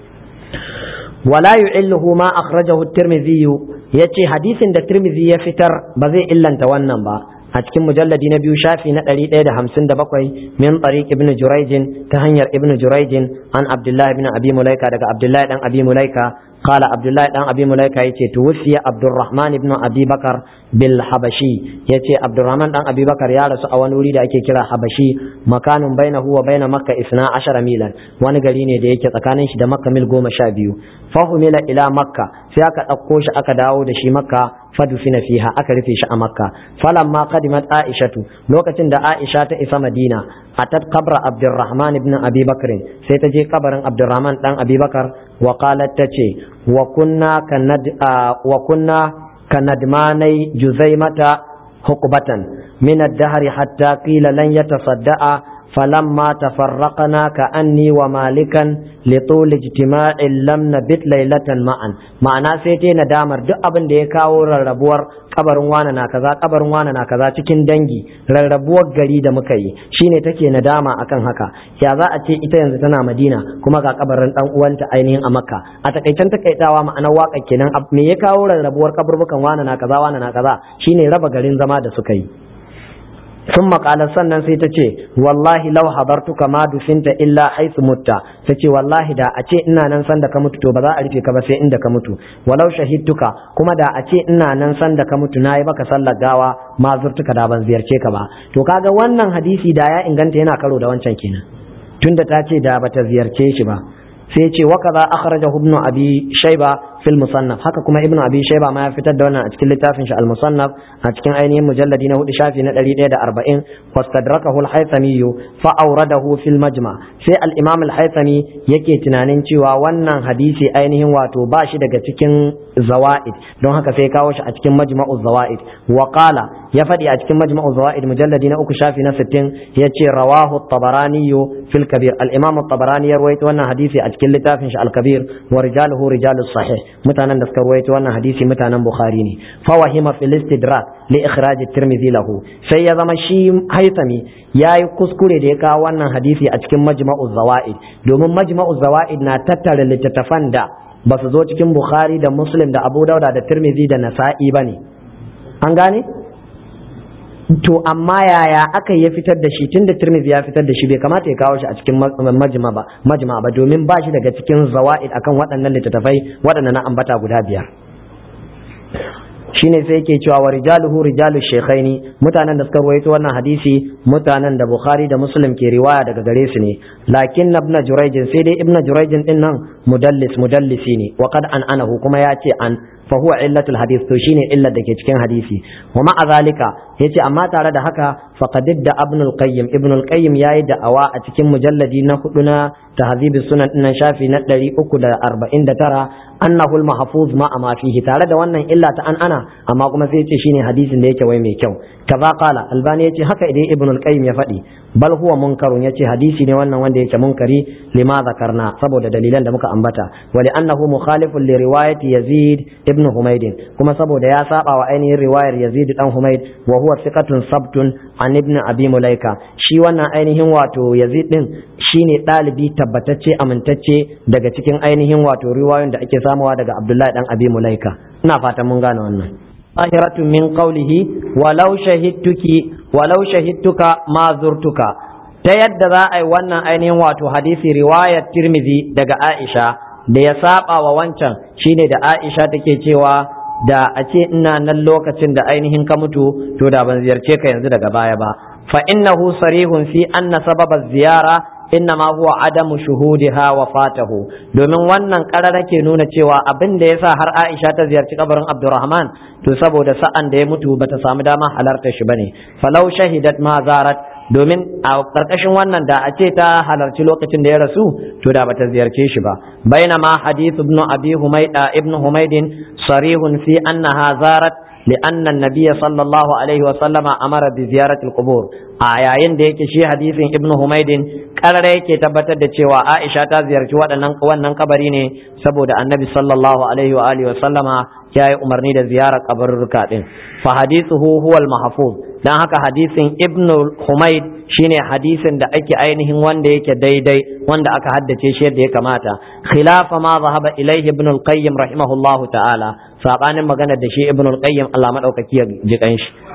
wala yu'illuhu ma akhrajahu at-Tirmidhi yace hadisin da Tirmidhi ya fitar ba zai illanta wannan ba a cikin mujalladi na biyu shafi na ɗari ɗaya da hamsin da bakwai min tariq ibn Jurayj ta hanyar ibn Jurayj an Abdullah ibn Abi Mulaika daga Abdullah dan Abi Mulaika قال عبد الله بن ابي ملائكه yace توفي عبد الرحمن بن ابي بكر بالحبشي yace عبد الرحمن dan abi bakar ya rasu a wani wuri da ake kira habashi makanun bainahu wa baina makka isna ashara milan wani gari ne da yake tsakanin shi da makka mil goma sha biyu fahumila ila makka sai aka dauko shi aka dawo da shi makka fadufina fiha aka rufe shi a makka falamma qadimat aishatu lokacin da aisha ta isa madina atat qabra abdurrahman ibn abi bakr sai ta je kabarin abdurrahman dan abi bakar wa qalat tace wa kunna kanad wa kunna kanadmanai juzaimata hukbatan min ad-dahr hatta qila lan yatasadda'a فلما تفرقنا كأني ومالكا لطول اجتماع لم نبت ليلة معا ma'ana sai ta nadamar duk abin da ya kawo rarrabuwar kabarin wana na kaza kabarin wana na kaza cikin dangi rarrabuwar gari da muka yi shine take nadama akan haka ya za a ce ita yanzu tana Madina kuma ga kabarin dan uwanta ainihin a Makka a takaicen takaitawa ma'anar waka kenan me ya kawo rarrabuwar kaburbukan wana na kaza wana na kaza shine raba garin zama da suka yi ثم قال sannan sai ta ce wallahi law hadartuka ma dufinta illa haythu mutta tace wallahi da a ce ina nan san da ka mutu to ba za a rufe ka ba sai inda ka mutu walau shahidtuka kuma da a ce ina nan san da ka mutu nayi baka sallar gawa ma zurtuka da ban ziyarce ka ba to kaga wannan hadisi da ya inganta yana karo da wancan kenan tunda ta ce da bata ziyarce shi ba sai ce wa kaza akhrajahu ibn abi shayba fil musannaf haka kuma ibn abi shayba ma ya fitar da wannan a cikin littafin shi al musannaf a cikin ainihin mujalladi na hudu shafi na ɗari ɗaya da arba'in wastadrakahu al haythami fa awradahu fil majma sai al imam al haythami yake tunanin cewa wannan hadisi ainihin wato ba shi daga cikin zawaid don haka sai kawo shi a cikin majma'u zawaid wa qala ya fadi a cikin majma'u zawaid mujalladi na uku shafi na sittin yace rawahu at-tabarani fil kabir al imam at-tabarani ya rawaito wannan hadisi a cikin littafin shi al kabir wa rijaluhu rijalus sahih mutanen da suka ruwaito wannan hadisi mutanen bukhari ne fa wahima fil istidrak li ikhraj at-tirmidhi lahu sai ya zama shi haythami yayi kuskure da ya kawo wannan hadisi a cikin majma'u zawaid domin majma'u zawaid na tattara littattafan da ba su zo cikin bukhari da muslim da abu dauda da tirmidhi da nasa'i bane an gane to amma yaya aka ya fitar da shi tunda Tirmidhi ya fitar da shi bai kamata ya kawo shi a cikin majma ba majma ba domin ba shi daga cikin zawaid akan waɗannan littattafai waɗannan na ambata guda biyar shine sai yake cewa wa rijaluhu rijalu shaykhaini mutanen da suka ruwaito wannan hadisi mutanen da Bukhari da Muslim ke riwaya daga gare su ne lakin ibn Jurayj sai dai ibn Jurayj din nan mudallis mudallisi ne wa qad an anahu kuma ya ce an fa huwa illatul hadith to shine illar da ke cikin hadisi wa ma'a zalika yace amma tare da haka faqad da ibn al-qayyim ibn al-qayyim yayi da'awa a cikin mujalladi na hudu na tahzib sunan din shafi na ɗari uku da arba'in da tara annahu al-mahfuz ma ma fihi tare da wannan illa ta an ana amma kuma sai yace shine hadisin da yake wai mai kyau kaza qala albani yace haka idan ibn al-qayyim ya faɗi bal huwa munkarun yace hadisi ne wannan wanda yake munkari lima zakarna saboda dalilan da muka ambata wa li annahu mukhalifun li riwayati yazid ibn humayd kuma saboda ya saba wa ainihin riwayar yazid dan humayd wa huwa thiqatun sabtun an ibn abi mulaika shi wannan ainihin wato yazid din shine dalibi tabbatacce amintacce daga cikin ainihin wato riwayoyin da ake samuwa daga abdullahi dan abi mulaika ina fatan mun gane wannan ظاهرة من قوله ولو شهدتك ولو شهدتك ما زرتك ta yadda za a yi wannan ainihin wato hadisi riwayar Tirmidhi daga Aisha da ya saba wa wancan shine da Aisha take cewa da a ce ina nan lokacin da ainihin ka mutu to da ban ziyarce ka yanzu daga baya ba fa innahu sarihun fi anna sababa ziyara innama huwa adamu shuhudiha wa fatahu domin wannan karara ke nuna cewa abin da yasa har Aisha ta ziyarci kabarin Abdurrahman to saboda sa'an da ya mutu bata samu dama halarta shi bane falau shahidat ma zarat domin a karkashin wannan da a ce ta halarci lokacin da ya rasu to da bata ziyarce shi ba bainama hadith ibn abi humayda ibn humaydin sarihun fi annaha zarat لأن النبي صلى الله عليه وسلم أمر بزيارة القبور آيين da yake shi hadisin Ibn Humaydin karare yake tabbatar da cewa Aisha ta ziyarci waɗannan wannan kabari ne saboda Annabi sallallahu alaihi wa alihi wa sallama yayi umarni da ziyarar kabarurruka din fa hadithuhu huwa al-mahfuz dan haka hadisin Ibn Humayd shine hadisin da ake ainihin wanda yake daidai wanda aka haddace shi yadda ya kamata khilafa ma zahaba ilaihi Ibn al-Qayyim rahimahullahu ta'ala sabanin maganar da shi Ibn al-Qayyim Allah madaukaki ya ji kanshi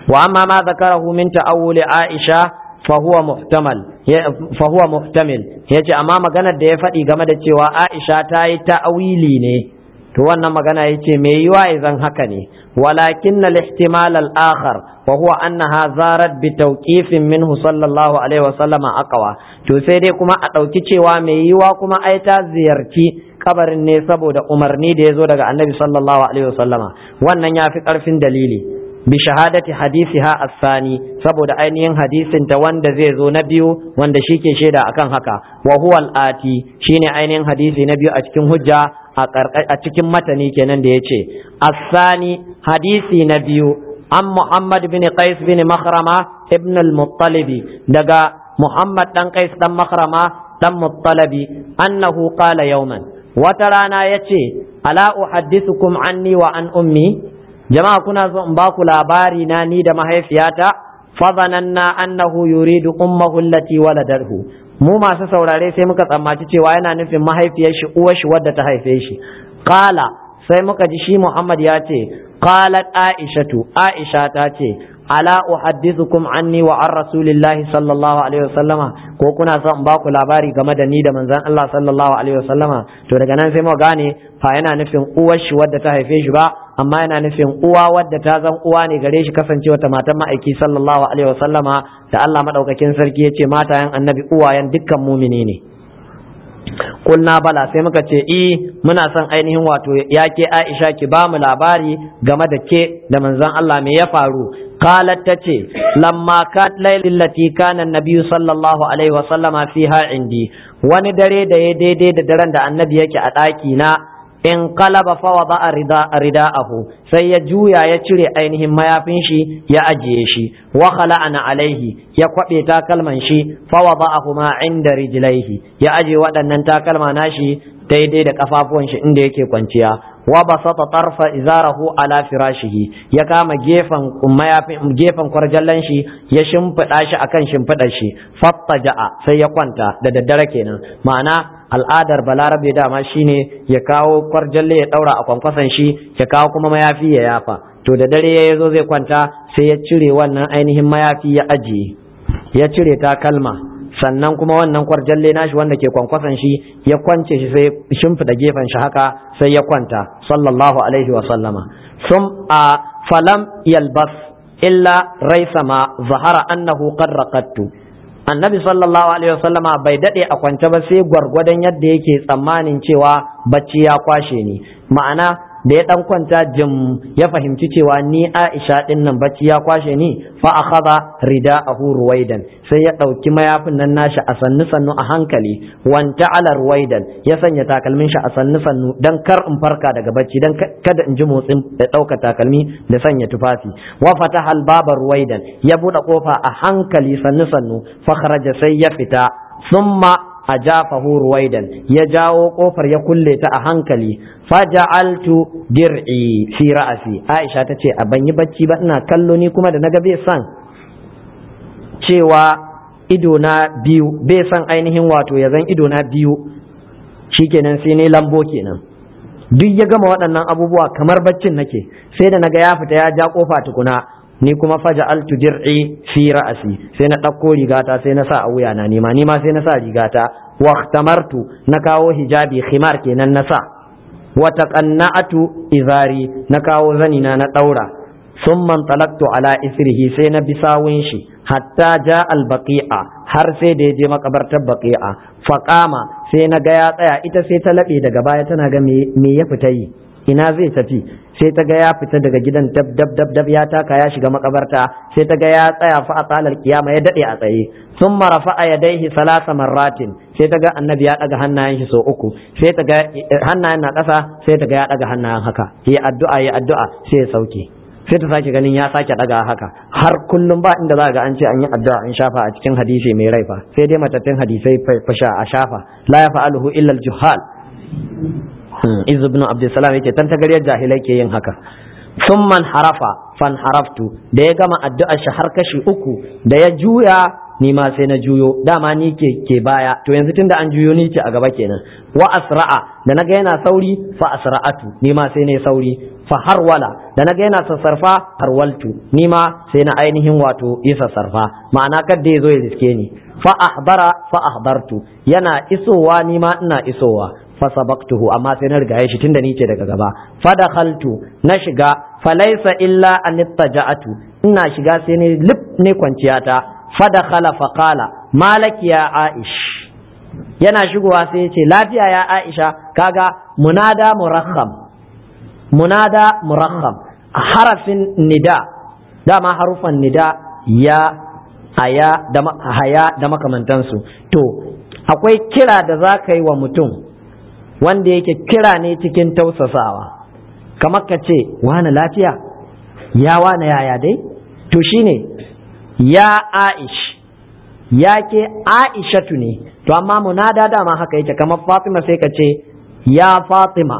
wa amma ma zakarahu min ta'awuli Aisha fahuwa muhtamal fahuwa muhtamil yace amma maganar da ya faɗi game da cewa Aisha ta yi ta'awili ne to wannan magana yace me yiwa idan haka ne walakin al-ihtimal al-akhar wa huwa annaha zarat bi tawqifin minhu sallallahu alaihi wa sallama aqwa to sai dai kuma a dauki cewa me yiwa kuma ai ta ziyarci kabarin ne saboda umarni da yazo daga annabi sallallahu alaihi wa sallama wannan yafi karfin dalili bi shahadati hadisiha as-sani saboda ainihin hadisin ta wanda zai zo na biyu wanda shike shaida akan haka wa huwa al-ati shine ainihin hadisi na biyu a cikin hujja a cikin matani kenan da yace as-sani hadisi na biyu an Muhammad bin Qais bin Makhrama ibn al-Muttalib daga Muhammad dan Qais dan Makhrama dan Muttalibi annahu qala yawman wata rana yace ala uhaddithukum anni wa an ummi jama'a kuna so in baku labari na ni da mahaifiyata fa zananna annahu yuridu ummuhu allati waladathu mu masu saurare sai muka tsammaci cewa yana nufin mahaifiyar shi uwar shi wadda ta haife shi qala sai muka ji shi Muhammad ya ce qalat aishatu aisha ta ce ala uhaddithukum anni wa an rasulillahi sallallahu alaihi wasallama ko kuna son in baku labari game da ni da manzon Allah sallallahu alaihi wasallama to daga nan sai mu gane fa yana nufin uwar shi wadda ta haife shi ba amma yana nufin uwa wadda ta zan uwa ne gare shi kasancewa ta matan ma'aiki sallallahu alaihi wasallama da Allah madaukakin sarki yace matayen annabi uwayen dukkan mumini ne kulna bala sai muka ce i muna son ainihin wato yake Aisha ki ba mu labari game da ke da manzon Allah me ya faru qalat tace lamma kat laylil lati kana an-nabiy sallallahu alaihi wasallama fiha indi wani dare da ya daidai da daren da annabi yake a daki na in qalaba fa wada rida ridaahu sai ya juya ya cire ainihin mayafin shi ya ajiye shi wa khala'ana alaihi ya kwabe takalman shi fa wada'ahuma inda rijlaihi ya aje waɗannan takalma nashi daidai da kafafuwan shi inda yake kwanciya wa basata tarfa izarahu ala firashihi ya kama gefen mayafin gefen kwarjallan shi ya shimfida shi akan shimfidar shi fattaja'a sai ya kwanta da daddare kenan ma'ana al'adar balarabe dama shine ya kawo kwarjalle ya daura a kwankwason shi ya kawo kuma mayafi ya yafa to da dare ya zo zai kwanta sai ya cire wannan ainihin mayafi ya ajiye ya cire takalma sannan kuma wannan kwarjalle nashi wanda ke kwankwason shi ya kwance shi sai shimfida gefen shi haka sai ya kwanta sallallahu alaihi wa sallama sum a falam yalbas illa raisama zahara annahu qad raqattu annabi sallallahu alaihi wa sallama bai dade a kwance ba sai gwargwadon yadda yake tsammanin cewa bacci ya kwashe ni ma'ana da ya dan kwanta jim ya fahimci cewa ni Aisha din nan bacci ya kwashe ni fa akhadha rida'ahu ruwaidan sai ya dauki mayafin nan nashi a sannu sannu a hankali wanta ala ruwaidan ya sanya takalmin shi a sannu sannu dan kar in farka daga bacci dan kada in ji motsin da dauka takalmi da sanya tufafi wa fataha al-baba ruwaidan ya bude kofa a hankali sannu sannu fa kharaja sai ya fita summa ajafahu ruwaidan ya jawo kofar ya kulle ta a hankali faja'altu dir'i fi ra'si Aisha tace a ban yi bacci ba ina kallo ni kuma da naga bai san cewa ido na biyu bai san ainihin wato ya zan ido na biyu shikenan sai ne lambo kenan duk ya gama waɗannan abubuwa kamar baccin nake sai da naga ya fita ya ja kofa tukuna ni kuma faja'altu dir'i fi ra'si sai na ɗauko rigata sai na sa a wuya na nima nima sai na sa rigata wa ikhtamartu na kawo hijabi khimar kenan na sa wa taqanna'atu izari na kawo zanina na daura summa talaqtu ala isrihi sai na bisawun shi hatta ja al baqi'a har sai da je makabartar baqi'a faqama sai na ga ya tsaya ita sai ta labe daga baya tana ga me ya fita yi ina zai tafi sai ta ga ya fita daga gidan dab dab dab dab ya taka ya shiga makabarta sai ta ga ya tsaya fa a tsalar kiyama ya dade a tsaye summa rafa'a yadayhi salasa marratin sai ta ga annabi ya daga hannayen shi so uku sai ta ga hannayen na ƙasa sai ta ga ya daga hannayen haka yi addu'a yi addu'a sai ya sauke sai ta sake ganin ya sake daga haka har kullum ba inda za ga an ce an yi addu'a an shafa a cikin hadisi mai rai fa sai dai matattun hadisai fasha a shafa la yafa'aluhu illa al-juhal iz ibn abdussalam yake tan tagariyar jahilai ke yin haka summan harafa fan haraftu da ya gama addu'ar shi har kashi uku da ya juya ni ma sai na juyo dama ni ke ke baya to yanzu tunda an juyo ni ce a gaba kenan wa asra'a da naga yana sauri fa asra'atu ni ma sai ne sauri fa harwala da naga yana sassarfa harwaltu ni ma sai na ainihin wato yi sassarfa ma'ana kadda ya zo ya riske ni fa ahbara fa ahbartu yana isowa ni ma ina isowa fa sabaqtuhu amma sai na riga shi tunda ni ce daga gaba fa dakhaltu na shiga fa laysa illa an ittaja'atu ina shiga sai ne lip ne kwanciyata fa dakhala fa qala malaki ya aish yana shigowa sai ya ce lafiya ya aisha kaga munada murakham munada murakham harafin nida dama harufan nida ya aya da haya da makamantansu to akwai kira da za ka yi wa mutum wanda yake kira ne cikin tausasawa kamar ka ce wani lafiya ya wani yaya dai to shine ya aish ya ke aishatu ne to amma munada dama haka yake kamar fatima sai ka ce ya fatima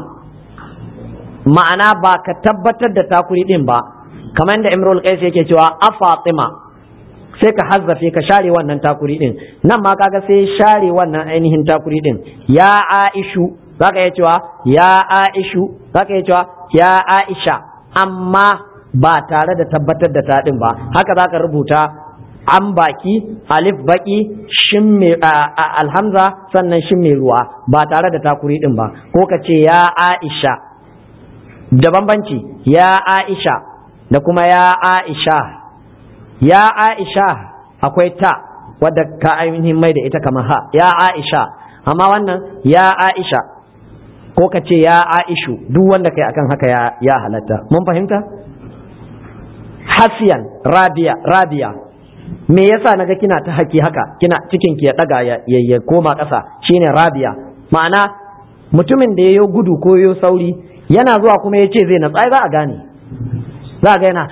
ma'ana ba ka tabbatar da takuri din ba kamar da imrul qais yake cewa a fatima sai ka hazzafe ka share wannan takuri din nan ma kaga sai share wannan ainihin takuri din ya aishu zaka iya cewa ya aishu zaka iya cewa ya aisha amma ba tare da tabbatar da ta din ba haka zaka rubuta an baki alif baki shin mai alhamza sannan shin mai ruwa ba tare da takuri din ba ko ka ce ya aisha da bambanci ya aisha da kuma ya aisha ya aisha akwai ta wadda ka ainihin mai da ita kamar ha ya aisha amma wannan ya aisha ko ka ce ya aishu duk wanda kai akan haka ya, ya halatta mun fahimta hasiyan rabia rabia me yasa naga kina ta haki haka kina cikin ki ya daga ya, ya koma ƙasa shine rabia ma'ana mutumin da yayo gudu ko yayo sauri yana zuwa kuma yace zai na tsaya za a gane za a ga yana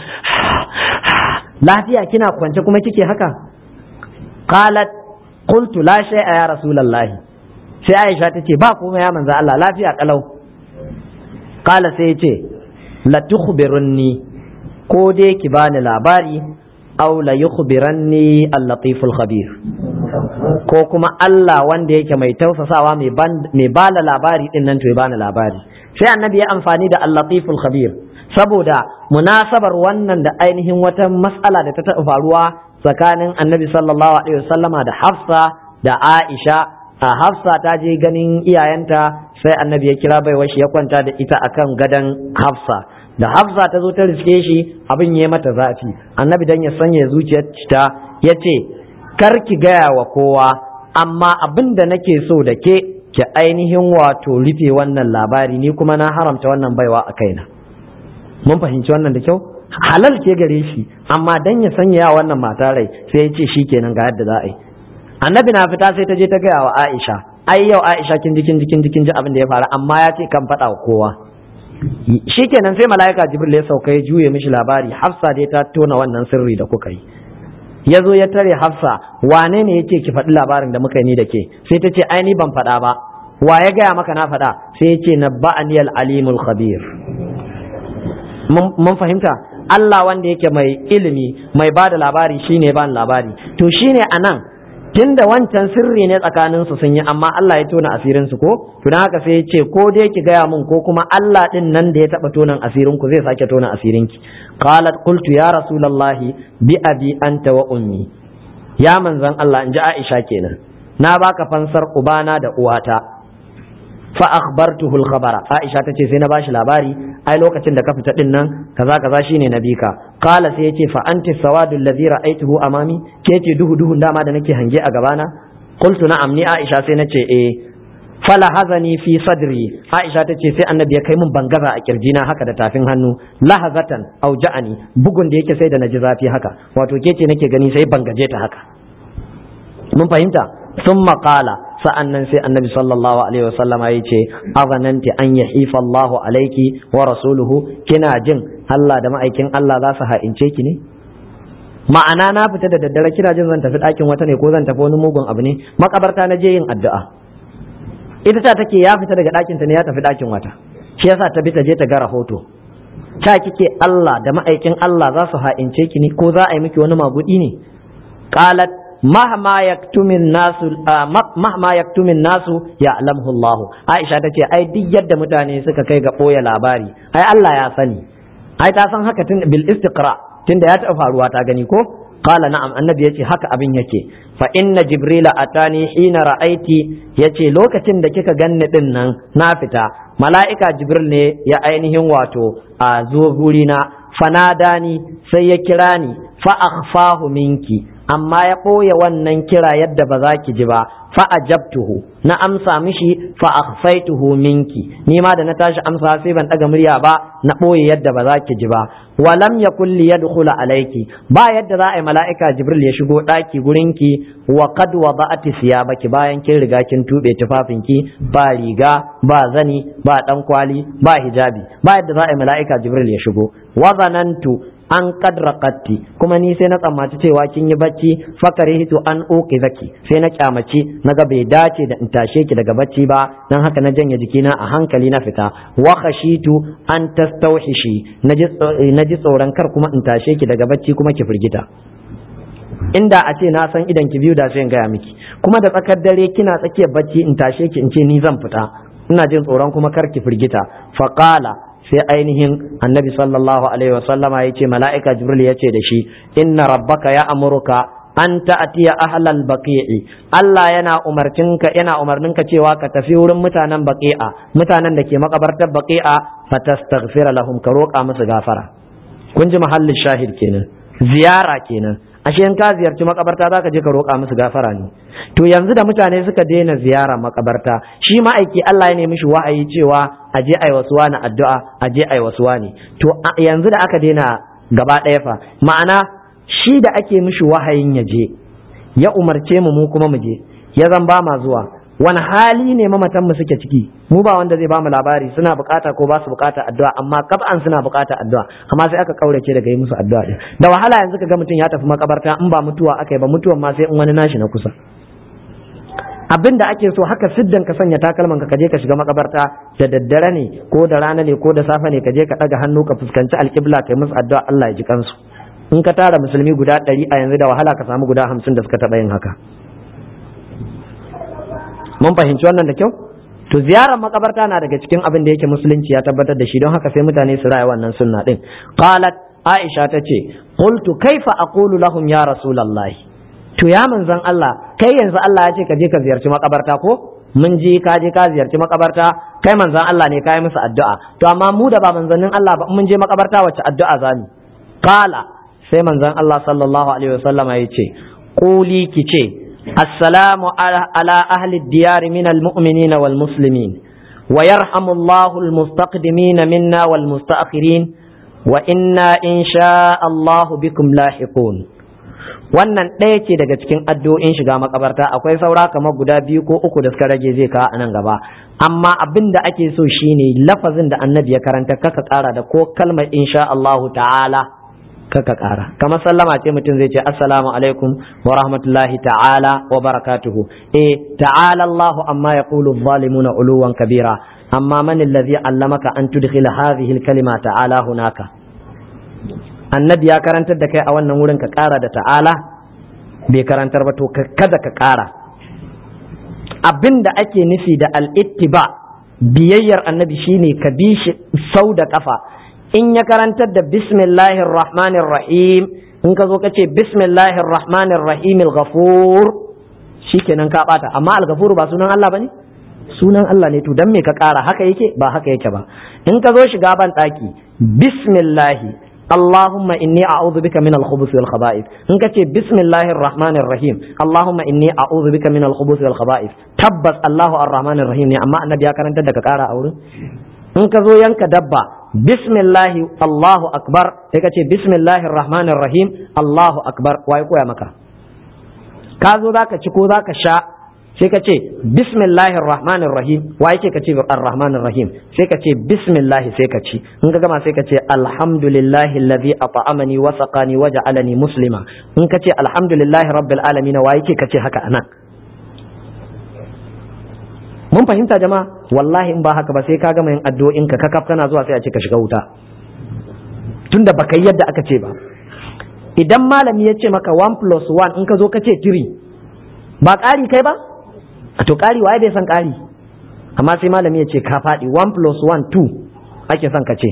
lafiya kina kwance kuma kike haka qalat qultu la shay'a ya rasulullahi sai Aisha tace ba komai ya manzo Allah lafiya kalau qala sai yace la tukhbirunni ko dai ki bani labari aw la yukhbiranni al-latif al-khabir ko kuma Allah wanda yake mai tausasawa mai mai bala labari din nan to ya bani labari sai annabi ya amfani da al-latif al-khabir saboda munasabar wannan da ainihin wata matsala da ta taɓa faruwa tsakanin annabi sallallahu alaihi wasallama da Hafsa da Aisha a Hafsa ta je ganin iyayenta sai annabi ya kira baiwar shi ya kwanta da ita akan gadon Hafsa da Hafsa ta zo ta riske shi abin ya mata zafi annabi dan ya sanya zuciyarta ya ce kar ki gaya wa kowa amma abin da nake so da ke ki ainihin wato rufe wannan labari ni kuma na haramta wannan baiwa a kaina mun fahimci wannan da kyau halal ke gare shi amma dan ya sanya wannan mata rai sai ya ce shikenan ga yadda za a yi annabi na fita sai ta je ta gaya wa Aisha ai yau Aisha kin jikin jikin jikin ji abin da ya faru amma ya ce kan faɗa wa kowa shikenan sai mala'ika Jibril ya sauka ya juye mishi labari Hafsa dai ta tona wannan sirri da kuka yi ya zo ya tare Hafsa wane ne yace ki faɗi labarin da muka yi ni da ke sai ta ce ai ni ban faɗa ba wa ya gaya maka na faɗa sai ya ce nabba'ani al-alimul khabir mun fahimta Allah wanda yake mai ilimi mai ba da labari shine ba labari to shine anan tunda wancan sirri ne tsakanin su sun yi amma Allah ya tona asirin su ko to dan haka sai ya ce ko dai ki gaya mun ko kuma Allah din nan da ya taba tonan asirin ku zai sake tona asirin ki qalat qultu ya rasulullahi bi abi anta wa ummi ya manzon Allah inji Aisha kenan na baka fansar ubana da uwata fa akhbartuhu al-khabara Aisha tace sai na bashi labari ai lokacin da ka fita din nan kaza kaza shine nabika qala sai yace fa anti sawadul ladhi ra'aytuhu amami ke ce duhu duhun dama da nake hange a gabana qultu na'am ni Aisha sai nace eh fala hazani fi sadri Aisha tace sai annabi ya kai mun bangaza a kirjina haka da tafin hannu lahazatan aw ja'ani bugun da yake sai da naji zafi haka wato ke ce nake gani sai bangaje ta haka mun fahimta thumma qala sa'annan sai annabi sallallahu alaihi wasallam ya ce azananti an yahifa Allah alayki wa rasuluhu kina jin Allah da ma'aikin Allah za su ha'ince ki ne ma'ana na fita da daddare kina jin zan tafi ɗakin wata ne ko zan tafi wani mugun abu ne makabarta na je yin addu'a ita ta take ya fita daga ɗakin ta ne ya tafi ɗakin wata shi yasa ta bi ta je ta ga rahoto ta kike Allah da ma'aikin Allah za su ha'ince ki ne ko za a yi miki wani magudi ne qalat mahma yaktumin nasu mahma yaktumin nasu ya'lamuhu Allah. Aisha tace ai duk yadda mutane suka kai ga boye labari ai Allah ya sani, ai ta san haka tun bil istiqra tunda ya taɓa faruwa ta gani ko. qala na'am, annabi yace haka abin yake. fa inna jibrila atani hina ra'aiti, yace lokacin da kika ganni din nan na fita, mala'ika jibril ne ya ainihin wato a zo guri na, fanadani sai ya kira ni, fa akhfahu minki, amma ya ɓoye wannan kira yadda ba za ki ji ba, fa ajabtuhu, na amsa mishi, fa akhfaituhu minki, ni ma da na tashi amsa sai ban daga murya ba, na ɓoye yadda ba za ki ji ba. wa lam yakul li yadkhula alayki, ba yadda za a yi mala'ika jibril ya shigo daki gurinki, wa qad wada'ati siyabaki, bayan kin riga kin tube tufafinki, ba riga ba zani ba dan kwali ba hijabi, ba yadda za a yi mala'ika jibril ya shigo. wa zanantu an kadraqatti, kuma ni sai na tsammaci cewa kin yi bacci, fakarihtu an uqizaki, sai na kyamaci naga bai dace da in tashe ki daga bacci ba, dan haka na janye jikina a hankali na fita. wa khashitu an tastawhishi, naji naji tsoron kar kuma in tashe ki daga bacci kuma ki firgita. Inda a ce na san idan ki biyu da sai in gaya miki, kuma da tsakar dare kina tsakiyar bacci in tashe ki in ce ni zan fita, ina jin tsoron kuma kar ki firgita. faqala, sai ainihin annabi sallallahu alaihi wasallama ya ce, mala'ika jibril ya ce da shi, inna rabbaka ya amurka an ta'atiya ahlal baqi'i, Allah yana umarcinka yana umarninka cewa ka tafi wurin mutanen baqi'a, mutanen da ke makabartar baqi'a, fatastaghfira lahum, ka roƙa musu gafara. Kun ji mahallin shahid kenan, ziyara kenan. Ashe in ka ziyarci makabarta zaka je ka roƙa musu gafara ne. To yanzu da mutane suka daina ziyara makabarta, shi ma'aiki Allah ya nemi shi wa'ayi cewa a je ai wasu wani addu'a, a je ai wasu wani. To yanzu da aka daina gaba ɗaya fa, ma'ana shi da ake mishi wahayin ya je, ya umarce mu mu kuma mu je, ya zan ba ma zuwa. Wani hali ne mamatan mu suke ciki? Mu ba wanda zai ba mu labari suna bukata ko ba su bukata addu'a, amma kab'an suna bukata addu'a, amma sai aka kaurace daga yi musu addu'a din. Da wahala yanzu ka ga mutum ya tafi makabarta in ba mutuwa aka yi ba, mutuwan ma sai in wani nashi na kusa. Abin da ake so haka siddan ka sanya takalman ka je ka shiga makabarta, da daddare ne ko da rana ne ko da safe ne, ka je ka daga hannu ka fuskanci alƙibla kai musu addu'a Allah ya ji kansu. In ka tara musulmi guda ɗari a yanzu da wahala ka samu guda hamsin da suka taɓa yin haka. Mun fahimci wannan da kyau? To ziyarar makabarta na daga cikin abin da yake musulunci ya tabbatar da shi, don haka sai mutane su raya wannan sunna din. Qalat, Aisha ta ce, qultu kaifa aqulu lahum ya rasulullahi, to ya manzon Allah, kai yanzu Allah ya ce ka je ka ziyarci makabarta ko? Mun je ka je ka ziyarci makabarta, kai manzon Allah ne ka yi musu addu'a, to amma mu da ba manzannin Allah ba, mun je makabarta wacce addu'a zamu? Qala, sai manzon Allah sallallahu alaihi wasallama ya ce, quli ki ce, السلام على أهل الديار من المؤمنين والمسلمين ويرحم الله المستقدمين منا والمستأخرين وإنا إن شاء الله بكم لاحقون. wannan ɗaya ce daga cikin addu'o'in shiga makabarta, akwai saura kamar guda biyu ko uku da suka rage zai kawo a nan gaba, amma abin da ake so shine lafazin da annabi ya karanta kaka ƙara da ko kalmar insha Allahu ta'ala kaka ƙara. Kamar sallama ce mutum zai ce assalamu alaikum wa rahmatullahi ta'ala wa barakatuhu, eh ta'ala Allahu amma yaqulu adh-dhalimuna uluwan kabira, amma man alladhi allamaka an tudkhila hadhihi al-kalima ta'ala hunaka. Annabi ya karantar da kai a wannan wurin ka ƙara da ta'ala, bai karantar ba, to kada ka ƙara. Abinda ake nufi da al-ittiba, biyayyar annabi shine ka bi shi sau da kafa. In ya karantar da bismillahir rahmanir rahim, in ka zo ka ce bismillahir rahmanir rahim al-ghafur, shikenan ka bata. Amma al-ghafur ba sunan Allah bane? Sunan Allah ne, to dan me ka ƙara? Haka yake? Ba haka yake ba. In ka zo shiga ban daki, bismillah Allahumma inni a'udhu bika min al-khubuthi wal khaba'ith. In ka ce bismillahir rahmanir rahim, Allahumma inni a'udhu bika min al-khubuthi wal khaba'ith, tabbas Allahu ar-rahmanir rahim ne, amma annabi ya karantar da ka ƙara a wurin. In ka zo yanka dabba, bismillahi Allahu akbar, sai ka ce bismillahir rahmanir rahim Allahu akbar, wai koya maka? Ka zo zaka ci ko zaka sha, sai ka ce bismillahir rahmanir rahim, wai ce ka ce ar-rahmanir rahim, sai ka ce bismillah, sai ka ci. In ka gama sai ka ce alhamdulillahi alladhi at'amani wa saqani wa ja'alani muslima. In ka ce alhamdulillahi rabbil alamin, wai ce ka ce haka anan? Mun fahimta jama'a? Wallahi in ba haka ba sai ka gama yin addu'o'in ka kakaf kana zuwa sai a ce ka shiga wuta, tunda baka yi yadda aka ce ba. idan malami ya ce maka one plus one in ka zo ka ce three ba ƙari kai ba to ƙari waye bai san ƙari amma sai malami ya ce ka faɗi one plus one two ake son ka ce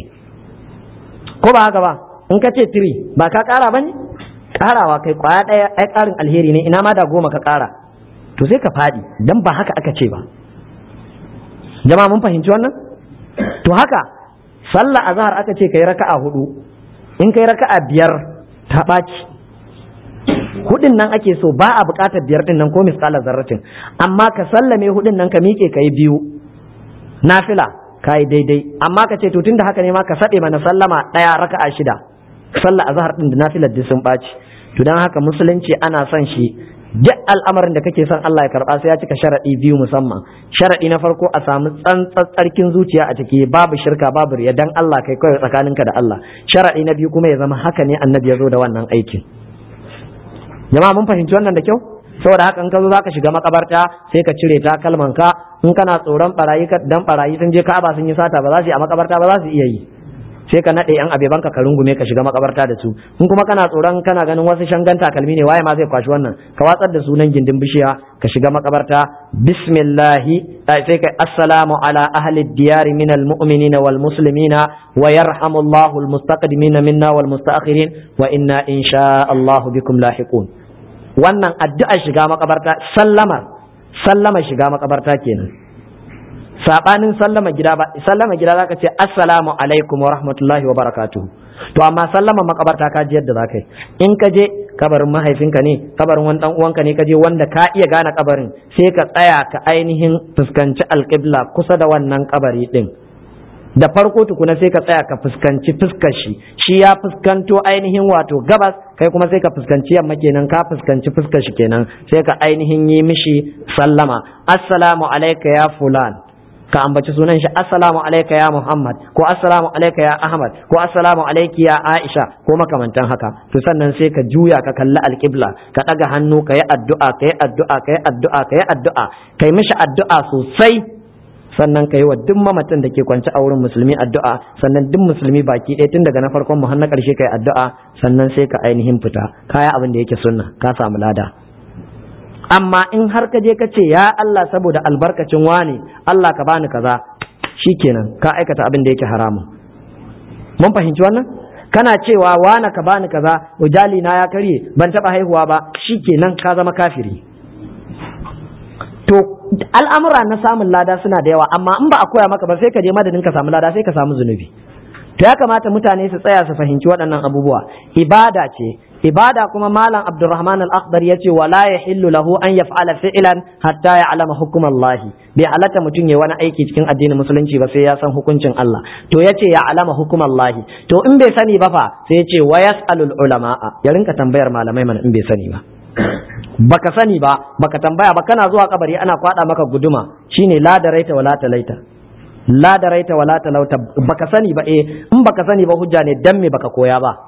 ko ba haka ba in ka ce three ba ka ƙara ba ne ƙarawa kai ƙwaya ɗaya ai ƙarin alheri ne ina ma da goma ka ƙara to sai ka faɗi dan ba haka aka ce ba jama'a mun fahimci wannan to haka sallah azhar aka ce kai raka'a hudu in kai raka'a biyar ta ɓaci hudin nan ake so ba a buƙatar biyar din nan ko misqala zarratin amma ka sallame hudin nan ka miƙe kai biyu nafila kai daidai amma ka ce to tunda haka ne ma ka sade mana sallama daya raka'a shida sallah azhar din da nafilar duk sun ɓaci to dan haka musulunci ana son shi duk al'amarin da kake son Allah ya karba sai ya cika sharadi biyu musamman sharadi na farko a samu tsantsarkin zuciya a ciki babu shirka babu riya dan Allah kai kai tsakaninka da Allah sharadi na biyu kuma ya zama haka ne annabi ya zo da wannan aikin jama'a mun fahimci wannan da kyau saboda haka in ka zo zaka shiga makabarta sai ka cire ta kalman ka in kana tsoron barayi ka dan barayi sun je Ka'aba sun yi sata ba za su yi a makabarta ba za su iya yi sai ka nade yan abebanka ka rungume ka shiga makabarta da su in kuma kana tsoron kana ganin wasu shangan takalmi ne waye ma zai kwashi wannan ka watsar da sunan gindin bishiya ka shiga makabarta bismillah sai kai assalamu ala ahli diyar min almu'minina wal muslimina wa yarhamullahu almustaqdimina minna wal mustaakhirin wa inna insha Allah bikum lahiqun wannan addu'a shiga makabarta sallama sallama shiga makabarta kenan sabanin sallama gida ba sallama gida zaka ce assalamu alaikum wa rahmatullahi wa barakatuh to amma sallama makabarta ka ji yadda zaka yi in ka je kabarin mahaifinka ne kabarin wani dan uwanka ne ka je wanda ka iya gane kabarin sai ka tsaya ka ainihin fuskanci alqibla kusa da wannan kabari din da farko tukuna sai ka tsaya ka fuskanci fuskar shi shi ya fuskanto ainihin wato gabas kai kuma sai ka fuskanci yamma kenan ka fuskanci fuskar shi kenan sai ka ainihin yi mishi sallama assalamu alayka ya fulan ka ambaci sunan shi assalamu alayka ya Muhammad ko assalamu alayka ya Ahmad ko assalamu alayki ya Aisha ko makamantan haka to sannan sai ka juya ka kalli alqibla ka daga hannu ka yi addu'a ka yi addu'a ka yi addu'a ka yi addu'a kai mishi addu'a sosai sannan ka yi wa duk mamatan da ke kwance a wurin musulmi addu'a sannan duk musulmi baki ɗaya tun daga na farkon mu har na ƙarshe ka yi addu'a sannan sai ka ainihin fita kaya abin da yake sunna ka samu lada amma in har ka je ka ce ya Allah saboda albarkacin wani Allah ka bani kaza shikenan ka aikata abin da yake haramun mun fahimci wannan kana cewa wani ka bani kaza ujali na ya karye ban taba haihuwa ba shikenan ka zama kafiri to al'amura na samun lada suna da yawa amma in ba a koya maka ba sai ka je madadin ka samu lada sai ka samu zunubi to ya kamata mutane su tsaya su fahimci waɗannan abubuwa ibada ce ibada kuma malam Abdurrahman al-Akhdar yace wala yahillu lahu an yaf'ala fi'lan hatta ya'lama hukm Allah bai halatta mutum ya wani aiki cikin addinin musulunci ba sai ya san hukuncin Allah to yace ya'lama hukm Allah to in bai sani ba fa sai yace wa yas'alul ulama ya rinka tambayar malamai mana in bai sani ba baka sani ba baka tambaya ba kana zuwa kabari ana kwada maka guduma shine la daraita wala talaita la daraita wala talauta baka sani ba eh in baka sani ba hujja ne dan me baka koya ba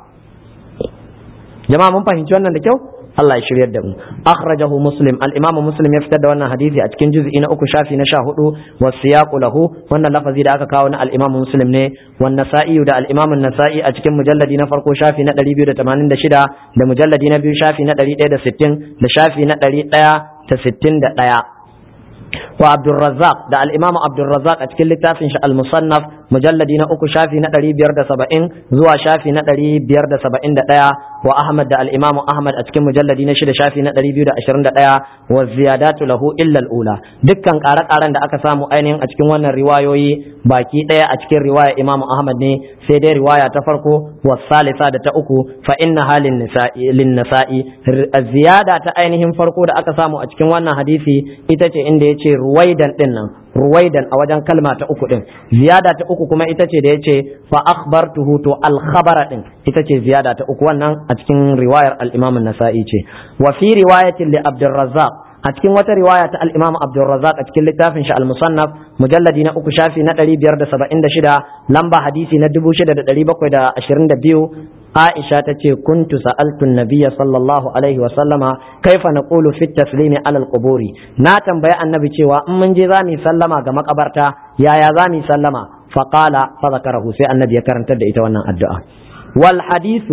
jama'a mun fahimci wannan da kyau Allah ya shiryar da mu akhrajahu muslim al-imamu muslim ya fitar da wannan hadisi a cikin juz'i na uku shafi na sha hudu wa siyaqu lahu wannan lafazi da aka kawo na al-imamu muslim ne wan nasa'i da al-imamu an-nasa'i a cikin mujalladi na farko shafi na ɗari biyu da tamanin da shida da mujalladi na biyu shafi na ɗari ɗaya da sittin da shafi na ɗari ɗaya da sittin da ɗaya wa Abdurrazzaq da al-Imam Abdurrazzaq a cikin littafin shi al-Musannaf mujalladi na uku shafi na ɗari biyar da saba'in zuwa shafi na ɗari biyar da saba'in da ɗaya wa Ahmad da al-Imam Ahmad a cikin mujalladi na shida shafi na ɗari biyu da ashirin da ɗaya wa ziyadatu lahu illa al-ula dukkan ƙare-ƙaren da aka samu ainihin a cikin wannan riwayoyi baki ɗaya a cikin riwaya Imam Ahmad ne sai dai riwaya ta farko wa salisa da ta uku fa inna halin nisa'i lin nasa'i ziyada ta ainihin farko da aka samu a cikin wannan hadisi ita ce inda yace ruwaidan din nan ruwaidan a wajen kalma ta uku din ziyada ta uku kuma ita ce da yace fa akhbartuhu to al khabara din ita ce ziyada ta uku wannan a cikin riwayar al imam an-nasa'i ce wa fi riwayatin li abdurrazzaq a cikin wata riwaya ta al-Imam Abdul Razzaq a cikin littafin shi al-Musannaf mujalladi na uku shafi na ɗari biyar da saba'in da shida lamba hadisi na dubu shida da ɗari bakwai da ashirin da biyu Aisha ta ce kuntu sa'altu an-nabiyya sallallahu alaihi wa sallama kaifa naqulu fi at-taslimi ala al-quburi na tambayi annabi cewa in mun je za mu sallama ga makabarta yaya za mu sallama fa qala fa zakarahu sai annabi ya karantar da ita wannan addu'a wal hadithu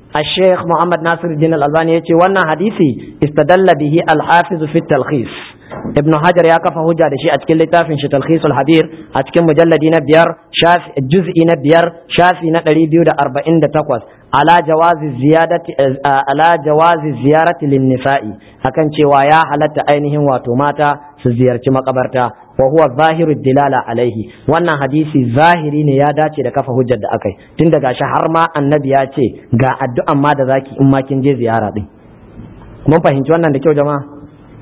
الشيخ محمد ناصر الدين الألباني يقول وانا حديثي استدل به الحافظ في التلخيص ابن حجر يا كفى هجة شيء أتكلم لتافن شي تلخيص الحبير أتكلم مجلد نبيار شاف جزء نبيار شافي نتري بيود أربعين تقوس على جواز الزيادة على جواز الزيارة للنساء أكن شوايا حالة أينهم واتوماتا سزيارة مقبرتا وهو ظاهر الدلالة عليه وانا حديثي ظاهرين يا داتي da kafa hujjar da akai tun daga shi har ma annabi ya ce ga addu'an ma da zaki in ma kin je ziyara din mun fahimci wannan da kyau jama'a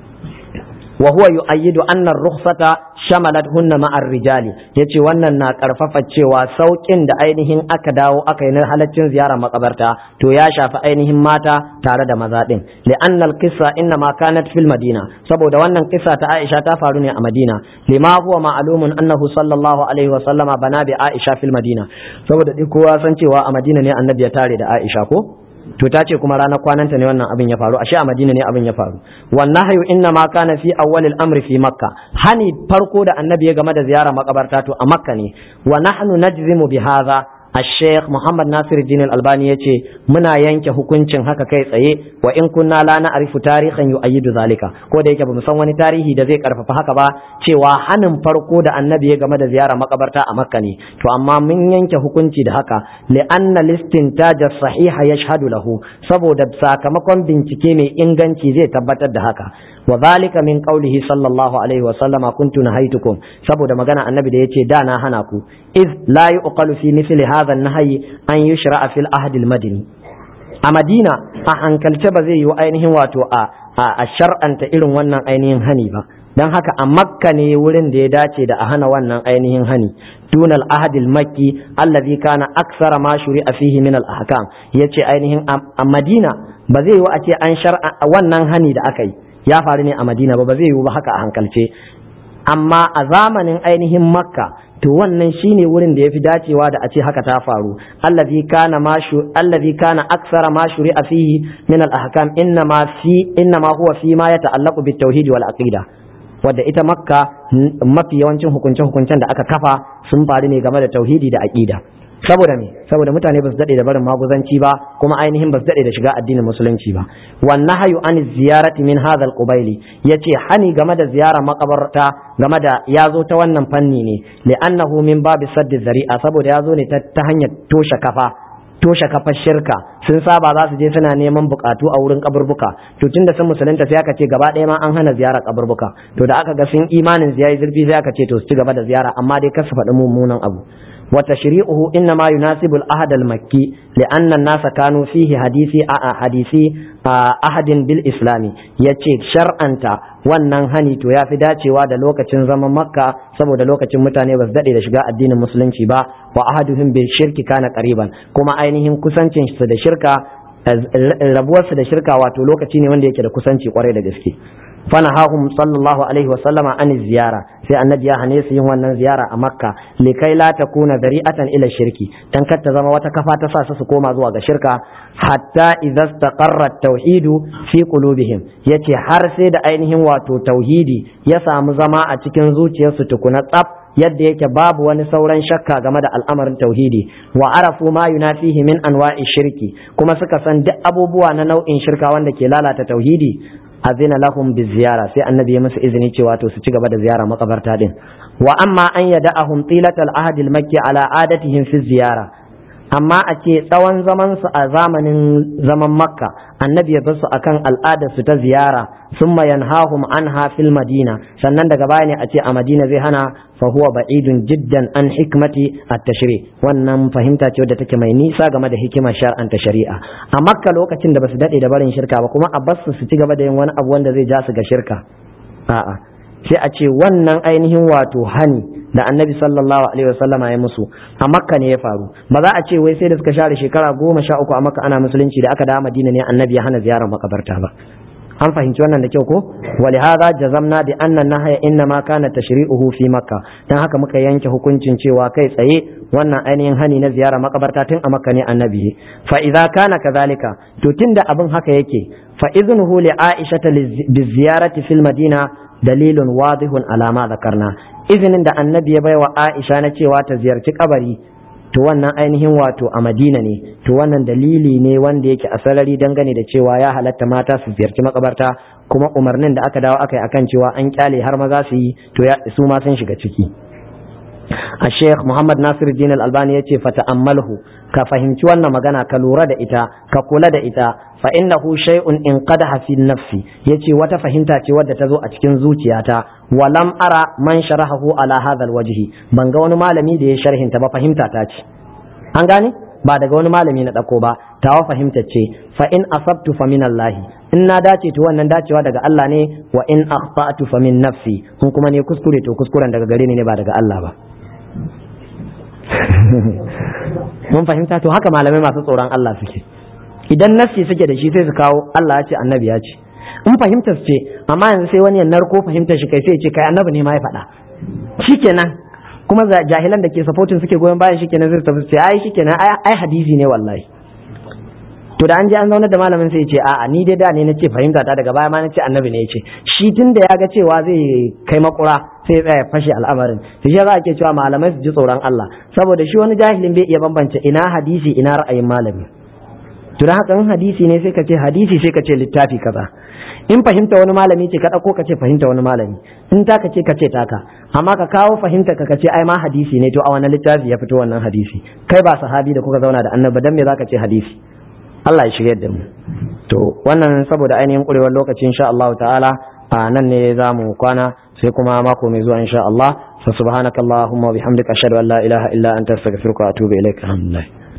wa huwa yu'ayyidu anna ar-rukhsata shamalat hunna ma'ar rijali yace wannan na karfafa cewa saukin da ainihin aka dawo aka yi na halaccin ziyara makabarta to ya shafi ainihin mata tare da maza din li'anna al-qissa inna ma kanat fil madina saboda wannan kissa ta Aisha ta faru ne a Madina lima huwa ma'lumun annahu sallallahu alaihi wa sallama bana bi Aisha fil madina saboda dai kowa san cewa a Madina ne annabi ya tare da Aisha ko to ta ce kuma ranar kwananta ne wannan abin ya faru ashe a Madina ne abin ya faru wan nahyu inna ma kana fi awwalil amri fi makka hani farko da annabi ya game da ziyara makabarta to a makka ne wa nahnu najzimu bi hadha الشيخ محمد ناصر الدين الألباني يجي منا ينك hukuncin haka kai tsaye wa in kunna la na'rifu tarihan yu'ayyidu zalika ko da yake ba mu san wani tarihi da zai karfafa haka ba cewa hanin farko da annabi ya game da ziyara makabarta a makka ne to amma mun yanke hukunci da haka li anna listintaj as-sahiha yashhadu lahu saboda sakamakon bincike mai inganci zai tabbatar da haka wa zalika min qawlihi sallallahu alaihi wa sallama kuntu nahaytukum saboda magana annabi da yace da na hana ku iz la yuqalu fi mithli hadha an-nahyi an yushra'a fil ahd al-madini a madina a hankalce ba zai yi ainihin wato a a shar'anta irin wannan ainihin hani ba dan haka a makka ne wurin da ya dace da a hana wannan ainihin hani dun al-ahd al-makki alladhi kana aksara ma shuri'a fihi min al-ahkam yace ainihin a madina ba zai yi a ce an shar'a wannan hani da aka yi ya faru ne a madina ba ba zai yiwu ba haka a hankalce amma a zamanin ainihin makka to wannan shine wurin da yafi dacewa da a ce haka ta faru allazi kana mashu allazi kana aksara ma shuri'a fihi min al-ahkam inna ma fi inna ma huwa fi ma yata'allaqu bit tauhid wal aqida wadda ita makka mafi yawancin hukunce hukuncen da aka kafa sun faru ne game da tauhidi da aqida saboda me saboda mutane ba su dade da barin maguzanci ba kuma ainihin ba su dade da shiga addinin musulunci ba wan nahyu an ziyarati min hadha al-qubayli yace hani game da ziyara makabarta game da yazo ta wannan fanni ne li'annahu min babi sadd zari'a saboda yazo ne ta hanyar toshe kafa toshe kafar shirka sun saba za su je suna neman bukatu a wurin kaburbuka to tunda sun musulunta sai aka ce gaba ɗaya ma an hana ziyara kaburbuka to da aka ga sun imanin ziyayi zurfi sai aka ce to su ci gaba da ziyara amma dai kar su faɗi mummunan abu وتشريعه إنما يناسب الأحد المكي لأن الناس كانوا فيه حديثي حديثي أحد بالإسلام يتشي شرعا wannan hani to ya fi dacewa da lokacin zaman makka saboda lokacin mutane ba su daɗe da shiga addinin musulunci ba wa ahaduhum bil shirki kana qariban kuma ainihin kusancin su da shirka rabuwarsu da shirka wato lokaci ne wanda yake da kusanci kwarai da gaske fanahahum sallallahu alaihi wa sallama an ziyara sai annabi ya hane su yin wannan ziyara a makka likai la takuna dari'atan ila shirki dan kar ta zama wata kafa ta sa su koma zuwa ga shirka hatta idza istaqarra tauhidu fi qulubihim yace har sai da ainihin wato tauhidi ya samu zama a cikin zuciyarsu tukuna tsaf yadda yake babu wani sauran shakka game da al'amarin tauhidi wa arafu ma yunafihi min anwa'i shirki kuma suka san duk abubuwa na nau'in shirka wanda ke lalata tauhidi azina lahum bi ziyara sai annabi ya musu izini cewa to su ci gaba da ziyara makabarta din wa amma an yada'ahum tilatal ahd al makki ala adatihim fi ziyara amma a ce tsawon zaman su a zamanin zaman makka annabi ya basu akan al'adar su ta ziyara summa yanhahum anha fil madina sannan daga baya ne a ce a madina zai hana fa huwa ba'idun jiddan an hikmati at-tashri wannan fahimta ce wadda take mai nisa game da hikimar shar'anta shari'a a makka lokacin da basu dade da barin shirka ba kuma a basu su ci gaba da yin wani abu wanda zai ja su ga shirka a'a sai a ce wannan ainihin wato hani da annabi sallallahu alaihi wasallama ya musu a makka ne ya faru ba za a ce wai sai da suka share shekara goma sha uku a makka ana musulunci da aka dawo madina ne annabi ya hana ziyarar makabarta ba an fahimci wannan da kyau ko walihada jazamna bi anna nahya inna ma kana tashri'uhu fi makka dan haka muka yanke hukuncin cewa kai tsaye wannan ainihin hani na ziyara makabarta tun a makka ne annabi fa idza kana kadhalika to tunda abin haka yake fa idnuhu li aisha bi ziyarati fil madina dalilun wadihun ala ma zakarna izinin da annabi ya baiwa aisha na cewa ta ziyarci kabari to wannan ainihin wato a Madina ne, to wannan dalili ne wanda yake a sarari dangane da cewa ya halatta mata su ziyarci makabarta, kuma umarnin da aka dawo aka yi akan cewa an kyale har maza su yi, to ya su ma sun shiga ciki. a Sheikh Muhammad Nasiruddin Al-Albani yace fata'ammalhu, ka fahimci wannan magana, ka lura da ita, ka kula da ita, fa innahu shay'un in qadaha fi nafsi, yace wata fahimta ce wadda ta zo a cikin zuciyata, walam ara man sharahahu ala hadha alwajhi, ban ga wani malami da ya sharhinta ba, fahimta ta ce, an gane ba daga wani malami na dako ba, tawa fahimta ce, fa in asabtu fa min Allah, in na dace to wannan dacewa daga Allah ne, wa in akhta'tu fa min nafsi, in kuma ne kuskure to kuskuren daga gare ni ne ba daga Allah ba. Mun fahimta, to haka malamai masu tsoron Allah suke, idan nafsi suke da shi sai su kawo Allah ya ce annabi ya ce, in fahimtar su ce, amma yanzu sai wani ya narko fahimtar shi kai sai ya ce kai annabi ne ma ya faɗa, shikenan kuma jahilan da ke supporting suke goyon bayan shikenan sai su tafi su ce ai shikenan ai hadisi ne wallahi. To da an je an zauna da malamin sai ya ce a'a ni dai da ne nace fahimta ta, daga baya ma nace annabi ne ya ce, shi tun da ya ga cewa zai kai makura sai ya tsaya fashe al'amarin. Shi ya za ke cewa malamai su ji tsoron Allah, saboda shi wani jahilin bai iya bambance ina hadisi ina ra'ayin malami. To da haka in hadisi ne sai ka ce hadisi, sai ka ce littafi kaza, in fahimta wani malami ce ka ɗauko ka ce fahimta wani malami, in taka ce ka ce taka, amma ka kawo fahimta ka ce ai ma hadisi ne, to a wani littafi ya fito wannan hadisi? Kai ba sahabi da kuka zauna da annabi, dan me zaka ce hadisi? Allah ya shirye da mu. To wannan saboda ainihin kurewar lokaci insha Allah ta'ala a nan ne za mu kwana, sai kuma mako mai zuwa insha Allah. Fa subhanakallahumma wa bihamdika ashhadu an la ilaha illa anta astaghfiruka wa atubu ilaik. Alhamdulillah.